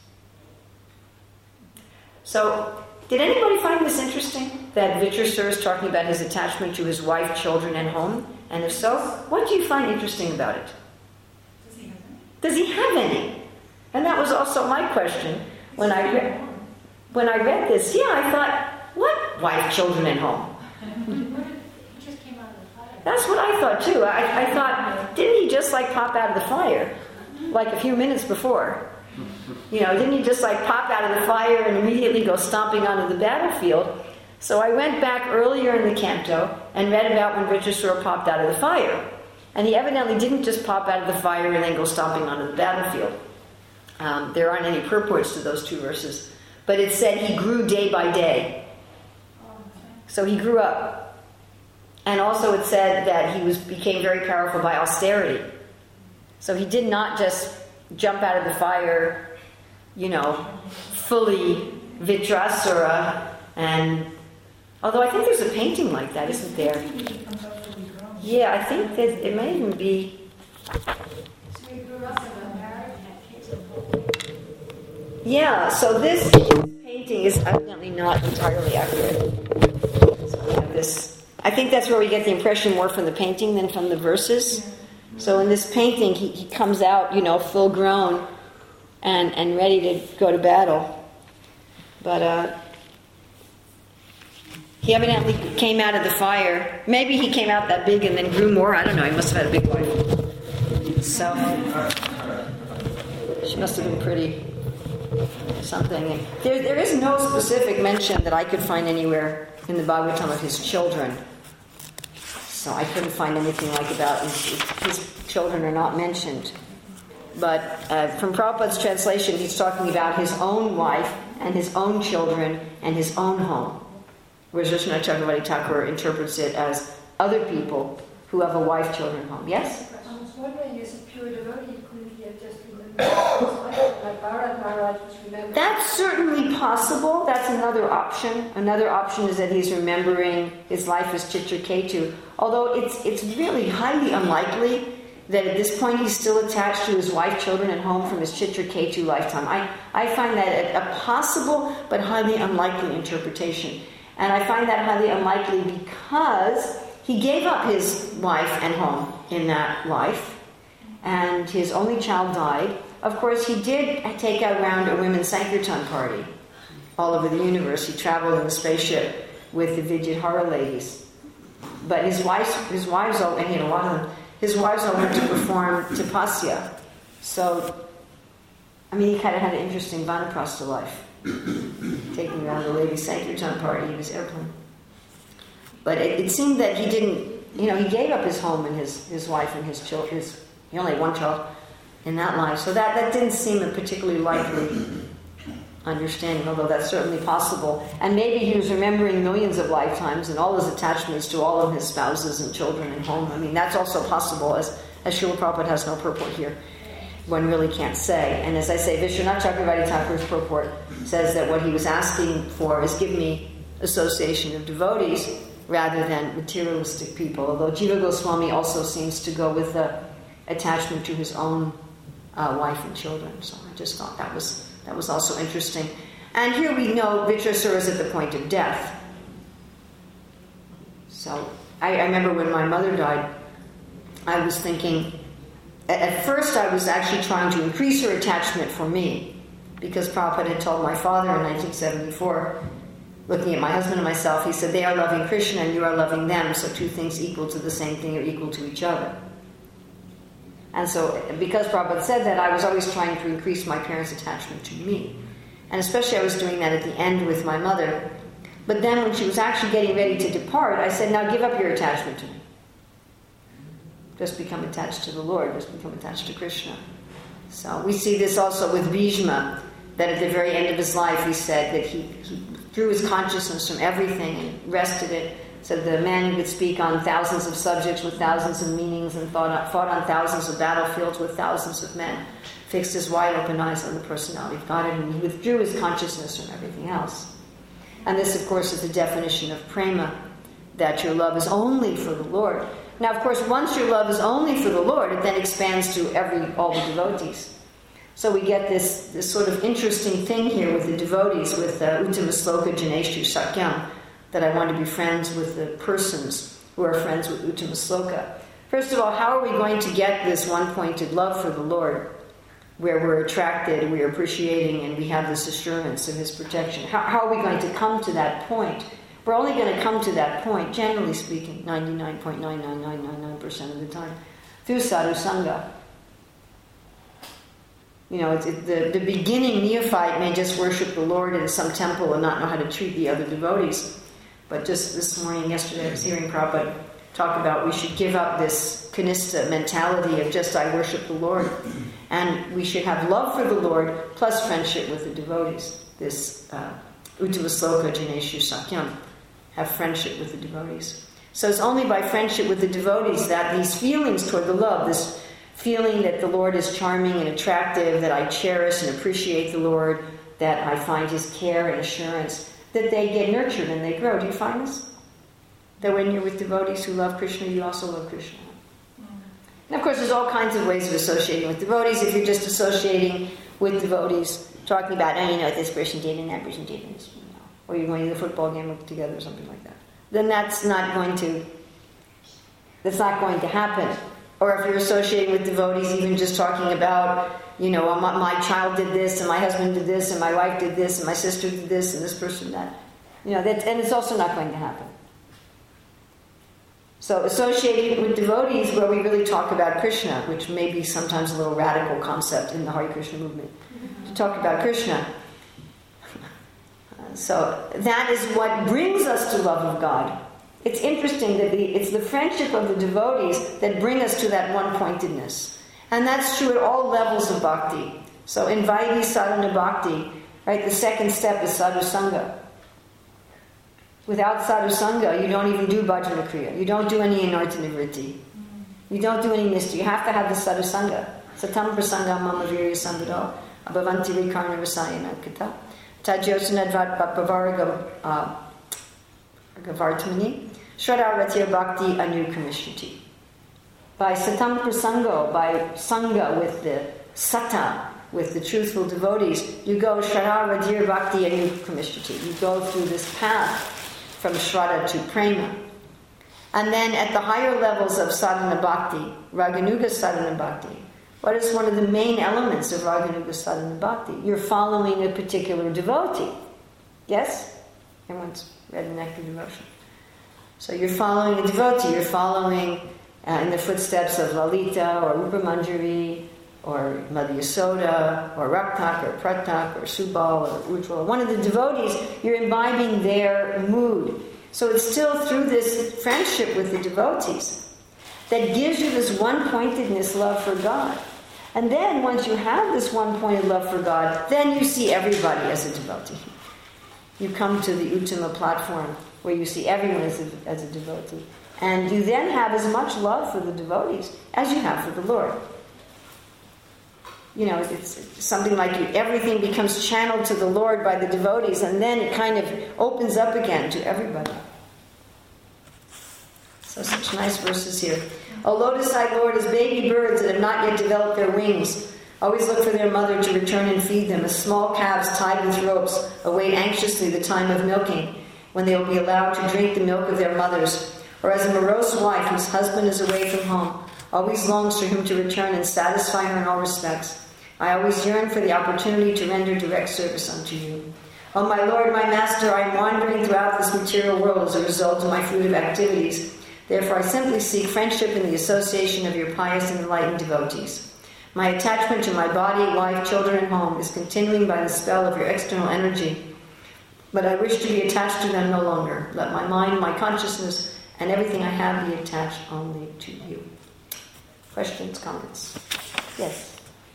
So, did anybody find this interesting? That Vitrasura is talking about his attachment to his wife, children, and home? And if so, what do you find interesting about it? Does he have any? And that was also my question. When I read this, I thought, what wife, children, and home? He just came out of the fire. That's what I thought too. I thought, didn't he just pop out of the fire? Like a few minutes before. Didn't he just pop out of the fire and immediately go stomping onto the battlefield? So I went back earlier in the canto and read about when Vitrasura popped out of the fire. And he evidently didn't just pop out of the fire and then go stomping onto the battlefield. There aren't any purports to those two verses. But it said he grew day by day. So he grew up. And also it said that he became very powerful by austerity. So he did not just jump out of the fire, fully Vitrasura. And although I think there's a painting like that, isn't there? Yeah, I think that it may even be. So he grew up and got married and had kids and home. Yeah, so this painting is evidently not entirely accurate. So we have this. I think that's where we get the impression more from the painting than from the verses. So in this painting, he comes out, full grown and ready to go to battle. But he evidently came out of the fire. Maybe he came out that big and then grew more. I don't know. He must have had a big wife. So she must have been pretty something. And there is no specific mention that I could find anywhere in the Bhagavatam of his children. So I couldn't find anything about his children are not mentioned. But from Prabhupada's translation, he's talking about his own wife and his own children and his own home. Whereas Vishwanath Chakravarti Thakur interprets it as other people who have a wife, children, home. Yes? I was wondering, as a pure devotee, couldn't he have just remembered like Bharat Maharaj was remembering? That's certainly possible. That's another option. Another option is that he's remembering his life as Chitraketu. Although it's really highly unlikely that at this point he's still attached to his wife, children, and home from his Chitraketu lifetime. I find that a possible but highly unlikely interpretation. And I find that highly unlikely because he gave up his wife and home in that life, and his only child died. Of course, he did take around a women's Sankirtan party all over the universe. He traveled in the spaceship with the Vidyadhara ladies. But his wives all, and he had a lot of them, his wives all went to perform tapasya. So, he kind of had an interesting vanaprastha life. Taking around the ladies' Sankirtan party in his airplane. But it seemed that he didn't, he gave up his home and his wife and his children. He only had one child in that life. So that didn't seem a particularly likely understanding, although that's certainly possible. And maybe he was remembering millions of lifetimes and all his attachments to all of his spouses and children and home. That's also possible, as Srila Prabhupada has no purport here. One really can't say. And as I say, Vishwanath Chakravarti Thakur's purport says that what he was asking for is give me association of devotees rather than materialistic people. Although Jiva Goswami also seems to go with the attachment to his own wife and children. So I just thought that was also interesting. And here we know Vitrasura is at the point of death. So I remember when my mother died, I was thinking, at first I was actually trying to increase her attachment for me. because Prabhupada had told my father in 1974, looking at my husband and myself, he said, they are loving Krishna and you are loving them, so two things equal to the same thing are equal to each other. And so, because Prabhupada said that, I was always trying to increase my parents' attachment to me. And especially I was doing that at the end with my mother. But then when she was actually getting ready to depart, I said, now give up your attachment to me. Just become attached to the Lord, just become attached to Krishna. So we see this also with Bhishma, that at the very end of his life he said that he drew his consciousness from everything and rested it. Said the man who could speak on thousands of subjects with thousands of meanings and fought on thousands of battlefields with thousands of men, fixed his wide open eyes on the personality of God, and he withdrew his consciousness from everything else. And this, of course, is the definition of prema, that your love is only for the Lord. Now, of course, once your love is only for the Lord, it then expands to all the devotees. So we get this sort of interesting thing here with the devotees, with Uttama Sloka Janeshu Sakyam, that I want to be friends with the persons who are friends with Uttama Sloka. First of all, how are we going to get this one-pointed love for the Lord, where we're attracted, we're appreciating, and we have this assurance of His protection? How are we going to come to that point? We're only going to come to that point, generally speaking, 99.99999% of the time, through sadhu sangha. You know, the beginning neophyte may just worship the Lord in some temple and not know how to treat the other devotees. But just this morning, yesterday, I was hearing Prabhupada talk about we should give up this kanista mentality of just I worship the Lord. And we should have love for the Lord plus friendship with the devotees. This Uttama Sloka Janeshu Sakyam. Have friendship with the devotees. So it's only by friendship with the devotees that these feelings toward the love, this feeling that the Lord is charming and attractive, that I cherish and appreciate the Lord, that I find His care and assurance, that they get nurtured and they grow. Do you find this? That when you're with devotees who love Krishna, you also love Krishna. And of course, there's all kinds of ways of associating with devotees. If you're just associating with devotees, talking about, oh, you know, this person did and that person did, and this, or you're going to the football game together or something like that, then that's not going to happen. Or if you're associating with devotees, even just talking about, you know, my child did this, and my husband did this, and my wife did this, and my sister did this, and this person that, you know, and it's also not going to happen. So associating with devotees where we really talk about Krishna, which may be sometimes a little radical concept in the Hare Krishna movement, to talk about Krishna. So that is what brings us to love of God. It's interesting that it's the friendship of the devotees that bring us to that one-pointedness. And that's true at all levels of bhakti. So in Vaidhi Sadhana Bhakti, right, the second step is sadhu sangha. Without sadhu sangha, you don't even do bhajana kriya. You don't do any anartha nivritti. You don't do any nistha. You have to have the sadhu sangha. Satam prasangam mama virya sambhado abhavanti vikarna rasayana kata. Tajyosanadvat papavarga gavartamani shradaratir bhakti anukamishati. By satam prasango, by sangha with the sata, with the truthful devotees, you go shradaratir bhakti anukamishati. You go through this path from shraddha to prema. And then at the higher levels of sadhana bhakti, raganuga sadhana bhakti, what is one of the main elements of raganuga sadhana bhakti? You're following a particular devotee. Yes? Everyone's read the Nectar Devotion. So you're following a devotee. You're following in the footsteps of Lalita or Rupa Manjari or Mother Yasoda or Raktak or Pratak or Subal or Ujjwala. One of the devotees, you're imbibing their mood. So it's still through this friendship with the devotees that gives you this one-pointedness love for God. And then once you have this one-pointed love for God, then you see everybody as a devotee. You come to the Uttama platform where you see everyone as a devotee. And you then have as much love for the devotees as you have for the Lord. You know, it's something like everything becomes channeled to the Lord by the devotees, and then it kind of opens up again to everybody. So such nice verses here. O lotus-eyed Lord, as baby birds that have not yet developed their wings always look for their mother to return and feed them, as small calves tied with ropes await anxiously the time of milking, when they will be allowed to drink the milk of their mothers, or as a morose wife whose husband is away from home always longs for him to return and satisfy her in all respects. I always yearn for the opportunity to render direct service unto you. O my Lord, my Master, I am wandering throughout this material world as a result of my fruitive activities. Therefore, I simply seek friendship in the association of your pious and enlightened devotees. My attachment to my body, wife, children, and home is continuing by the spell of your external energy, but I wish to be attached to them no longer. Let my mind, my consciousness, and everything I have be attached only to you. Questions, comments? Yes?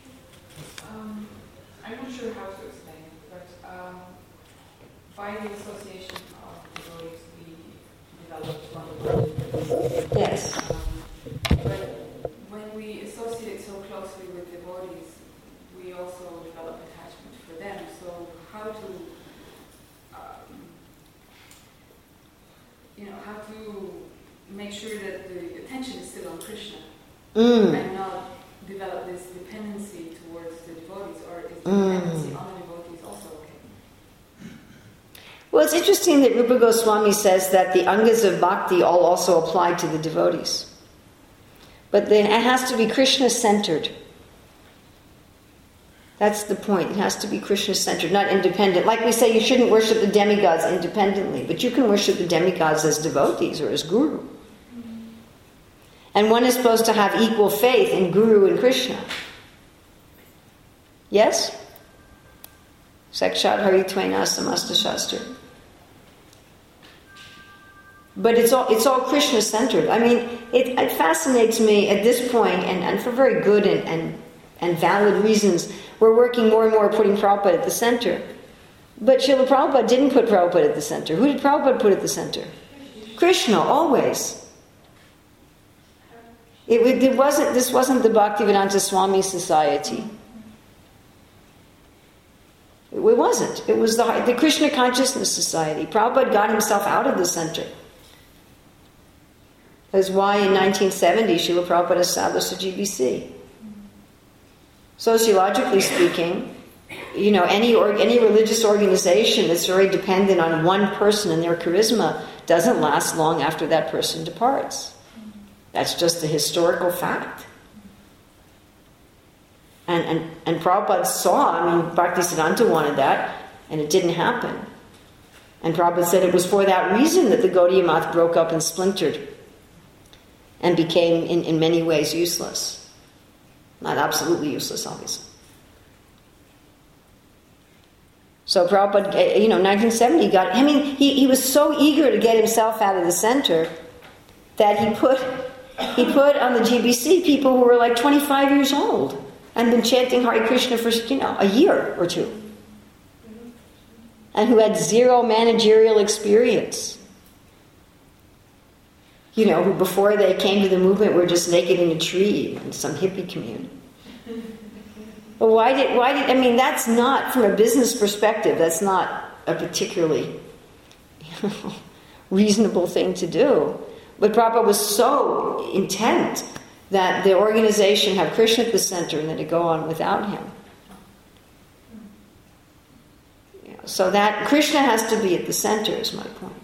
I'm not sure how to explain it, but by the association of devotees, we developed wonderful. Yes. But when we associate so closely with devotees, we also develop attachment for them. So how to, how to make sure that the attention is still on Krishna and not develop this dependency towards the devotees, or is dependency on the devotees also okay? Well, it's interesting that Rupa Goswami says that the angas of bhakti all also apply to the devotees. But then it has to be Krishna-centered. That's the point. It has to be Krishna-centered, not independent. Like we say, you shouldn't worship the demigods independently, but you can worship the demigods as devotees or as guru. And one is supposed to have equal faith in Guru and Krishna. Yes? Sakshat Haritvaina Samasta Shastra. But it's all Krishna-centered. I mean, it fascinates me at this point, and for very good and valid reasons, we're working more and more putting Prabhupada at the center. But Srila Prabhupada didn't put Prabhupada at the center. Who did Prabhupada put at the center? Krishna, always. This wasn't the Bhaktivedanta Swami Society. It wasn't. It was the Krishna Consciousness Society. Prabhupada got himself out of the center. That's why in 1970 Srila Prabhupada established the GBC. Sociologically speaking, any religious organization that's very dependent on one person and their charisma doesn't last long after that person departs. That's just a historical fact. And Prabhupada saw, Bhaktisiddhanta wanted that, and it didn't happen. And Prabhupada said it was for that reason that the Gaudiya Math broke up and splintered and became, in many ways, useless. Not absolutely useless, obviously. So Prabhupada, 1970 he was so eager to get himself out of the center that he put on the GBC people who were like 25 years old and been chanting Hare Krishna for, a year or two. And who had zero managerial experience. Who before they came to the movement were just naked in a tree in some hippie commune. But why did that's not, from a business perspective, that's not a particularly reasonable thing to do. But Prabhupada was so intent that the organization have Krishna at the center and that it go on without him. So that Krishna has to be at the center is my point.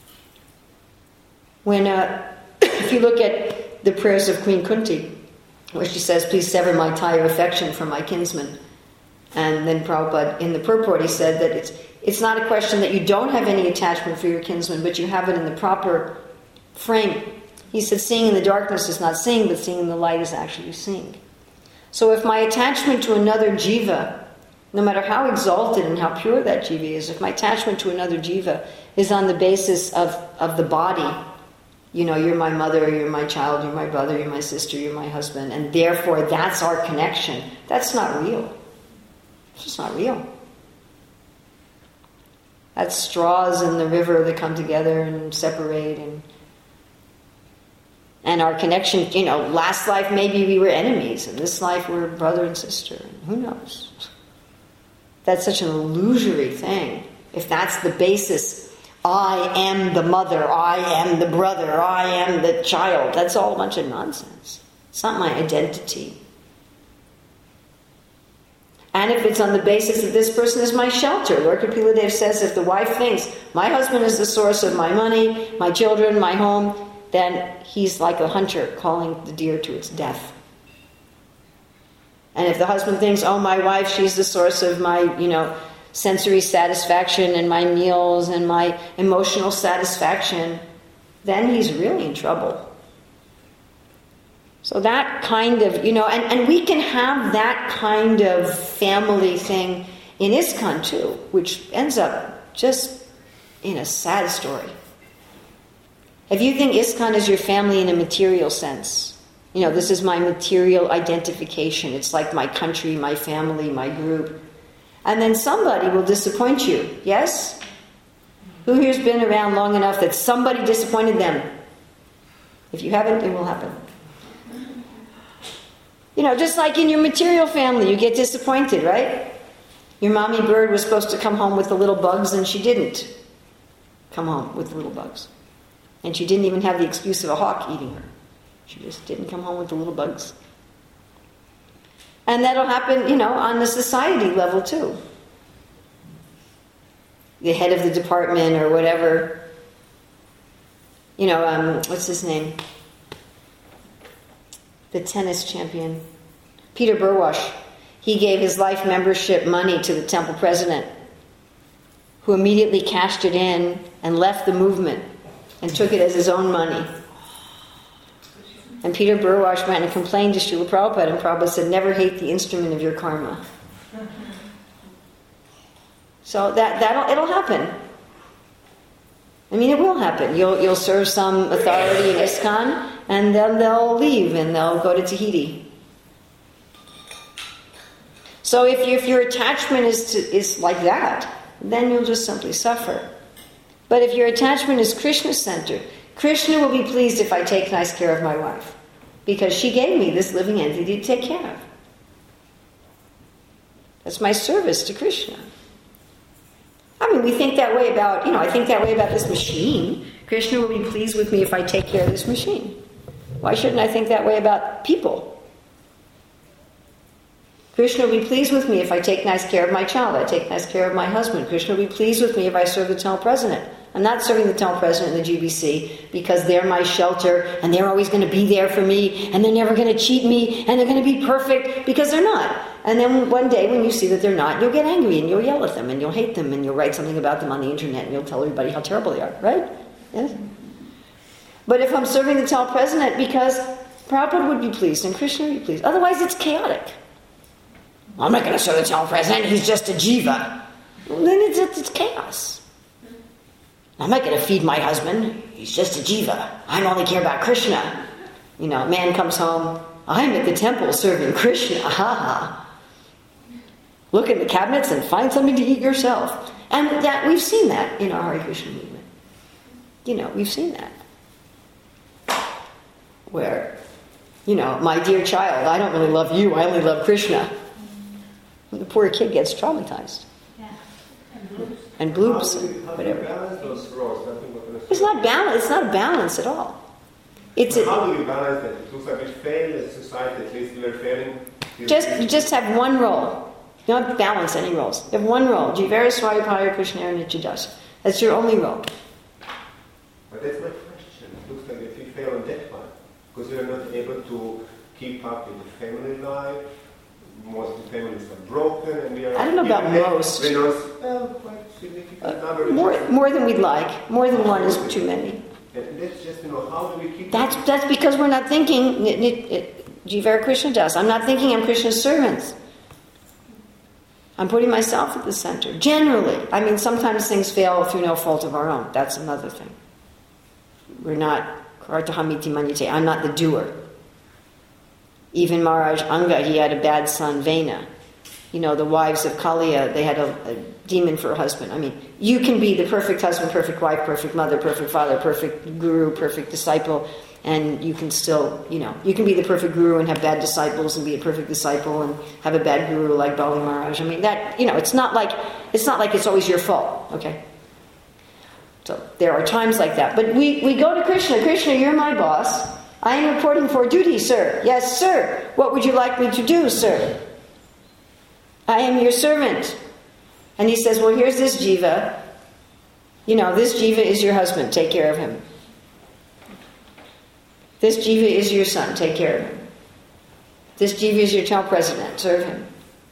When, if you look at the prayers of Queen Kunti, where she says, please sever my tie of affection from my kinsman. And then Prabhupada, in the purport, he said that it's not a question that you don't have any attachment for your kinsman, but you have it in the proper frame. He said, seeing in the darkness is not seeing, but seeing in the light is actually seeing. So if my attachment to another jiva, no matter how exalted and how pure that jiva is, if my attachment to another jiva is on the basis of the body, you're my mother, you're my child, you're my brother, you're my sister, you're my husband, and therefore that's our connection, that's not real. It's just not real. That's straws in the river that come together and separate, and our connection, last life maybe we were enemies, and this life we're brother and sister, and who knows? That's such an illusory thing. If that's the basis, I am the mother, I am the brother, I am the child, that's all a bunch of nonsense. It's not my identity. And if it's on the basis that this person is my shelter, Lord Kapila Dev says, if the wife thinks, my husband is the source of my money, my children, my home, then he's like a hunter calling the deer to its death. And if the husband thinks, oh, my wife, she's the source of my, sensory satisfaction and my meals and my emotional satisfaction, then he's really in trouble. So that kind of, and we can have that kind of family thing in ISKCON too, which ends up just in a sad story. If you think ISKCON is your family in a material sense, this is my material identification, it's like my country, my family, my group, and then somebody will disappoint you, yes? Who here's been around long enough that somebody disappointed them? If you haven't, it will happen. Just like in your material family, you get disappointed, right? Your mommy bird was supposed to come home with the little bugs, and she didn't come home with the little bugs. And she didn't even have the excuse of a hawk eating her. She just didn't come home with the little bugs. And that'll happen, on the society level too. The head of the department or whatever. What's his name? The tennis champion. Peter Burwash. He gave his life membership money to the temple president, who immediately cashed it in and left the movement and took it as his own money. And Peter Burwash went and complained to Srila Prabhupada, and Prabhupada said, never hate the instrument of your karma. So it'll happen. It will happen. You'll serve some authority in ISKCON, and then they'll leave and they'll go to Tahiti. So if your attachment is like that, then you'll just simply suffer. But if your attachment is Krishna-centered, Krishna will be pleased if I take nice care of my wife, because she gave me this living entity to take care of. That's my service to Krishna. We think that way about, I think that way about this machine. Krishna will be pleased with me if I take care of this machine. Why shouldn't I think that way about people? Krishna will be pleased with me if I take nice care of my child. I take nice care of my husband. Krishna will be pleased with me if I serve the temple president. I'm not serving the temple president in the GBC because they're my shelter and they're always going to be there for me and they're never going to cheat me and they're going to be perfect, because they're not. And then one day when you see that they're not, you'll get angry and you'll yell at them and you'll hate them and you'll write something about them on the internet and you'll tell everybody how terrible they are, right? Yes? But if I'm serving the temple president because Prabhupada would be pleased and Krishna would be pleased, otherwise it's chaotic. I'm not going to serve the temple president, he's just a jiva. Well, then it's chaos. I'm not going to feed my husband, he's just a jiva. I only care about Krishna. Man comes home, I'm at the temple serving Krishna. Ha ha. Look in the cabinets and find something to eat yourself. And that we've seen that in our Hare Krishna movement. We've seen that. Where, my dear child, I don't really love you, I only love Krishna. And the poor kid gets traumatized. Yeah. And bloops, whatever. Balance those roles? It's not balance. It's not a balance at all. How do you balance it? It looks like we fail as a society. At least we are failing. Just have one role. You don't balance any roles. You have one role. Jivara Swaripaya Krishna Nityadas. That's your only role. But that's my question. It looks like if we fail on that one, because we are not able to keep up with the family life. Most of the families are broken, and we are. I don't know about most. Quite significant number. More than we'd like. More than one is too many. And that's just how do we keep? That's because we're not thinking. Jivara Krishna does. I'm not thinking I'm Krishna's servant. I'm putting myself at the center. Generally, sometimes things fail through no fault of our own. That's another thing. We're not. I'm not the doer. Even Maharaj Anga, he had a bad son, Vena. The wives of Kaliya, they had a demon for a husband. You can be the perfect husband, perfect wife, perfect mother, perfect father, perfect guru, perfect disciple, and you can still, you can be the perfect guru and have bad disciples and be a perfect disciple and have a bad guru like Bali Maharaj. That, it's not like it's always your fault, okay? So there are times like that. But we go to Krishna. Krishna, you're my boss. I am reporting for duty, sir. Yes, sir. What would you like me to do, sir? I am your servant. And he says, well, here's this jiva. This jiva is your husband. Take care of him. This jiva is your son. Take care of him. This Jiva is your town president. Serve him.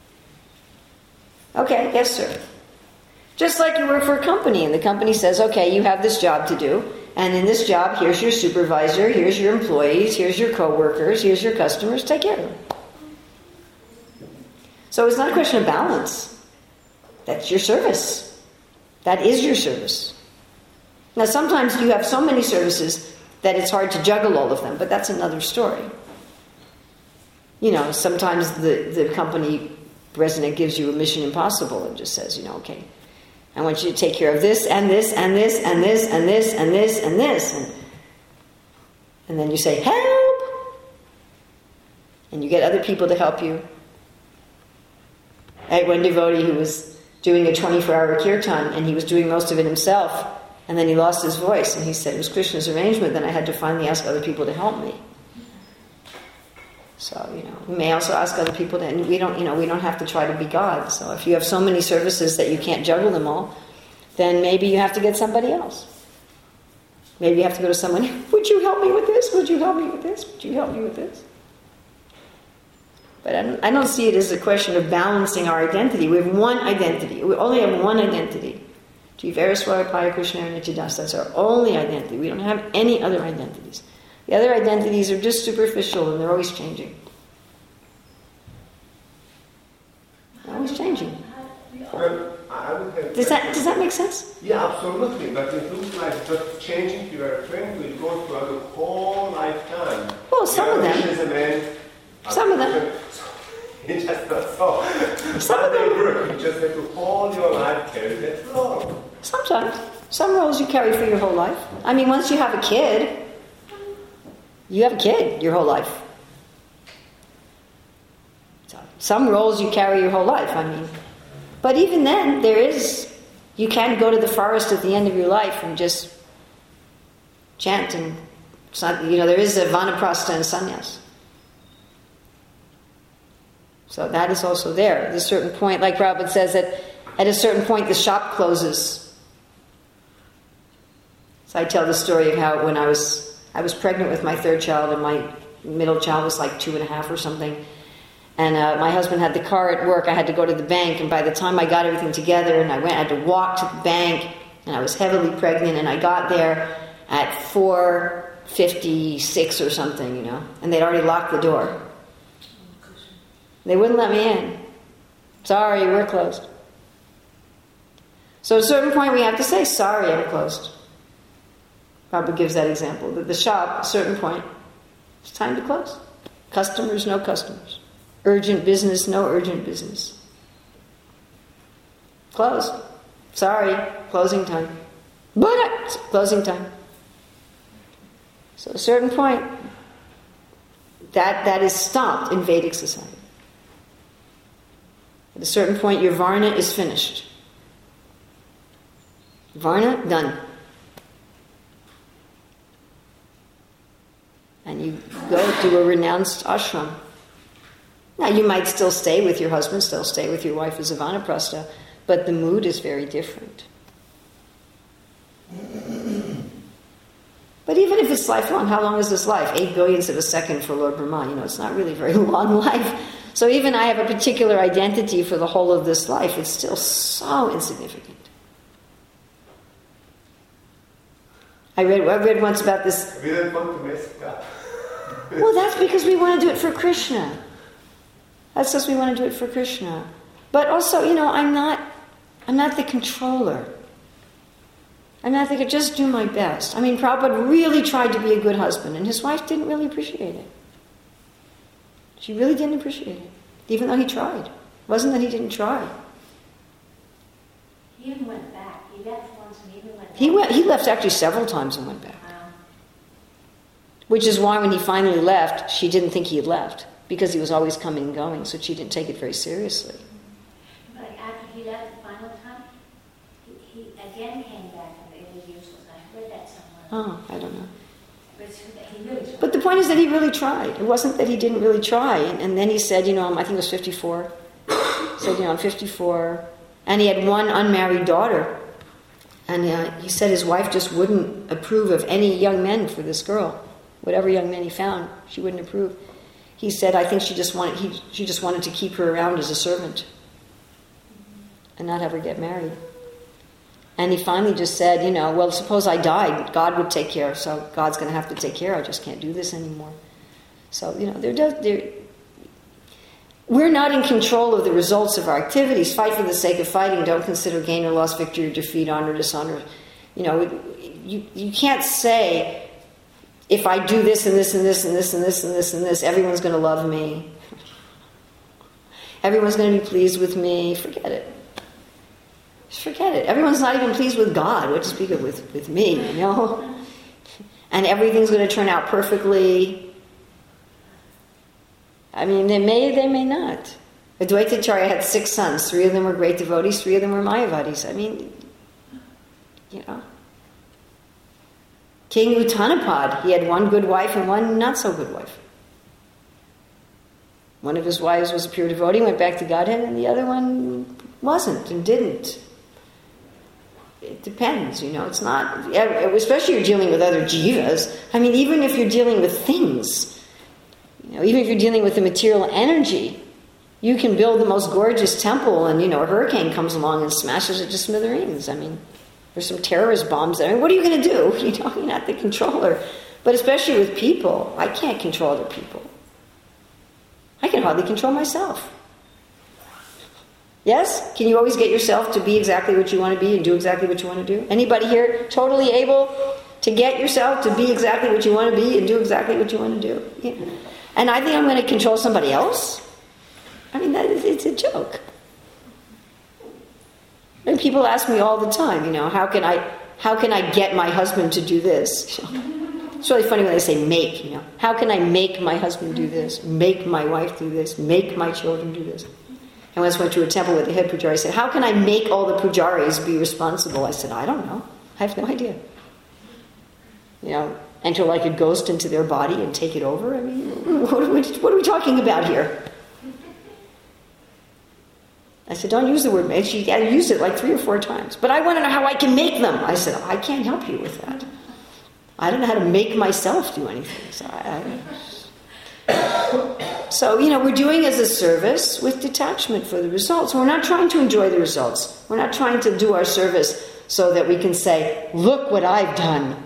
Okay, yes, sir. Just like you work for a company, and the company says, okay, you have this job to do, and in this job, here's your supervisor, here's your employees, here's your co-workers, here's your customers, take care of them. So it's not a question of balance. That's your service. That is your service. Now, sometimes you have so many services that it's hard to juggle all of them, but that's another story. You know, sometimes the company president gives you a mission impossible and just says, okay, I want you to take care of this and this and this and this and this and this and this. And then you say, help! And you get other people to help you. I had one devotee who was doing a 24-hour kirtan, and he was doing most of it himself, and then he lost his voice, and he said, it was Krishna's arrangement, then I had to finally ask other people to help me. So, we may also ask other people to, and we don't have to try to be God. So if you have so many services that you can't juggle them all, then maybe you have to get somebody else. Maybe you have to go to someone, would you help me with this? Would you help me with this? Would you help me with this? But I don't see it as a question of balancing our identity. We have one identity. We only have one identity. Jivaraswarapaya Krishna Nityadas. That's our only identity. We don't have any other identities. The other identities are just superficial, and they're always changing. They're always changing. Well, I would have Does that make sense? Yeah, absolutely. But it looks like just changing you are referring to, it goes throughout the whole lifetime. Well, some of them. As a man, Some of them. It's just not so. Some of them. You just have to all your life carry that role. Sometimes. Some roles you carry for your whole life. I mean, once you have a kid, you have a kid your whole life. So, some roles you carry your whole life, But even then, you can go to the forest at the end of your life and just chant, and there is a vanaprastha and sannyas. So that is also there. At a certain point, like Prabhupada says, that at a certain point the shop closes. So I tell the story of how when I was pregnant with my third child, and my middle child was like 2.5 or something. And my husband had the car at work. I had to go to the bank, and by the time I got everything together and I had to walk to the bank, and I was heavily pregnant, and I got there at 4:56 or something, and they'd already locked the door. They wouldn't let me in. Sorry, we're closed. So at a certain point we have to say, sorry, I'm closed. Prabhupada gives that example, that the shop, at a certain point, it's time to close. Customers, no customers. Urgent business, no urgent business. Closed. Sorry, closing time. But closing time. So at a certain point, that is stopped in Vedic society. At a certain point, your varna is finished. Varna, done. And you go to a renounced ashram. Now, you might still stay with your husband, still stay with your wife as a vanaprastha, but the mood is very different. But even if it's lifelong, how long is this life? 8 billionths of a second for Lord Brahma. It's not really very long life. So even I have a particular identity for the whole of this life. It's still so insignificant. I read once about this. We don't want to mess it up. Well, that's because we want to do it for Krishna. That's because we want to do it for Krishna. But also, I'm not the controller. I'm not thinking, just do my best. Prabhupada really tried to be a good husband, and his wife didn't really appreciate it. She really didn't appreciate it, even though he tried. It wasn't that he didn't try. He even went back. He left once and he even went back. He left actually several times and went back. Wow. Which is why when he finally left, she didn't think he had left, because he was always coming and going, so she didn't take it very seriously. But after he left the final time, he again came back and it was useless. I read that somewhere. Oh, I don't know. But he really tried. But the point is that he really tried. It wasn't that he didn't really try. And then he said, I think it was 54. He said, I'm 54. And he had one unmarried daughter. And he said his wife just wouldn't approve of any young men for this girl. Whatever young men he found, she wouldn't approve. he said, I think she just wanted to keep her around as a servant and not have her get married. And he finally just said, well, suppose I died, God would take care, so God's going to have to take care, I just can't do this anymore. So, we're not in control of the results of our activities. Fight for the sake of fighting, don't consider gain or loss, victory or defeat, honor or dishonor. You can't say, if I do this and this and this and this and this and this and this, everyone's going to love me. Everyone's going to be pleased with me. Forget it. Just forget it. Everyone's not even pleased with God. What to speak of with me, And everything's going to turn out perfectly. I mean, they may not. Advaita Acharya had 6 sons. 3 of them were great devotees. 3 of them were Mayavadis. I mean, King Uttanapad, he had 1 good wife and 1 not so good wife. One of his wives was a pure devotee, went back to Godhead, and the other one wasn't and didn't. It depends, It's not, especially if you're dealing with other jivas. I mean, even if you're dealing with things, even if you're dealing with the material energy, you can build the most gorgeous temple and, a hurricane comes along and smashes it to smithereens. I mean, there's some terrorist bombs there. I mean, what are you going to do? You're not the controller. But especially with people, I can't control other people. I can hardly control myself. Yes? Can you always get yourself to be exactly what you want to be and do exactly what you want to do? Anybody here totally able to get yourself to be exactly what you want to be and do exactly what you want to do? Yeah. And I think I'm going to control somebody else? I mean, it's a joke. And people ask me all the time, how can I get my husband to do this? It's really funny when they say make, How can I make my husband do this? Make my wife do this? Make my children do this? I once went to a temple with the head pujari. I said, how can I make all the pujaris be responsible? I said, I don't know. I have no idea. Enter like a ghost into their body and take it over? I mean, what are we talking about here? I said, don't use the word make. She had used it like 3 or 4 times. But I want to know how I can make them. I said, I can't help you with that. I don't know how to make myself do anything. So, we're doing as a service with detachment for the results. We're not trying to enjoy the results. We're not trying to do our service so that we can say, look what I've done.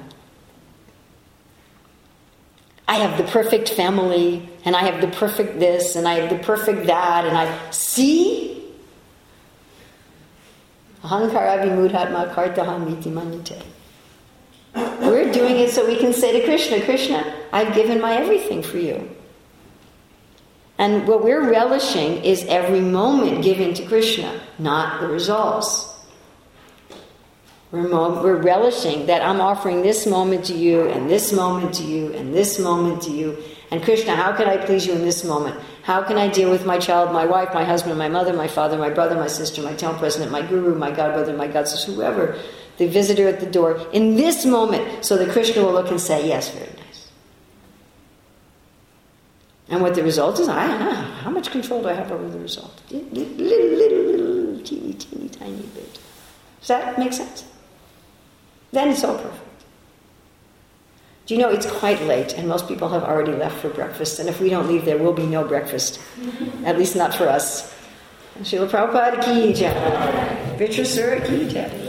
I have the perfect family, and I have the perfect this, and I have the perfect that, and I see. Ahankara vimudhatma kartaham iti manite. We're doing it so we can say to Krishna, Krishna, I've given my everything for you. And what we're relishing is every moment given to Krishna, not the results. We're relishing that I'm offering this moment to you, and this moment to you, and this moment to you. And Krishna, how can I please you in this moment? How can I deal with my child, my wife, my husband, my mother, my father, my brother, my sister, my town president, my guru, my godbrother, my godsister, whoever, the visitor at the door, in this moment, so that Krishna will look and say, yes, very nice. And what the result is, I don't know. How much control do I have over the result? Little, teeny, tiny bit. Does that make sense? Then it's all perfect. Do you know it's quite late and most people have already left for breakfast, and if we don't leave there will be no breakfast. At least not for us. Srila Prabhupada ki jai. Vitrasura ki jai.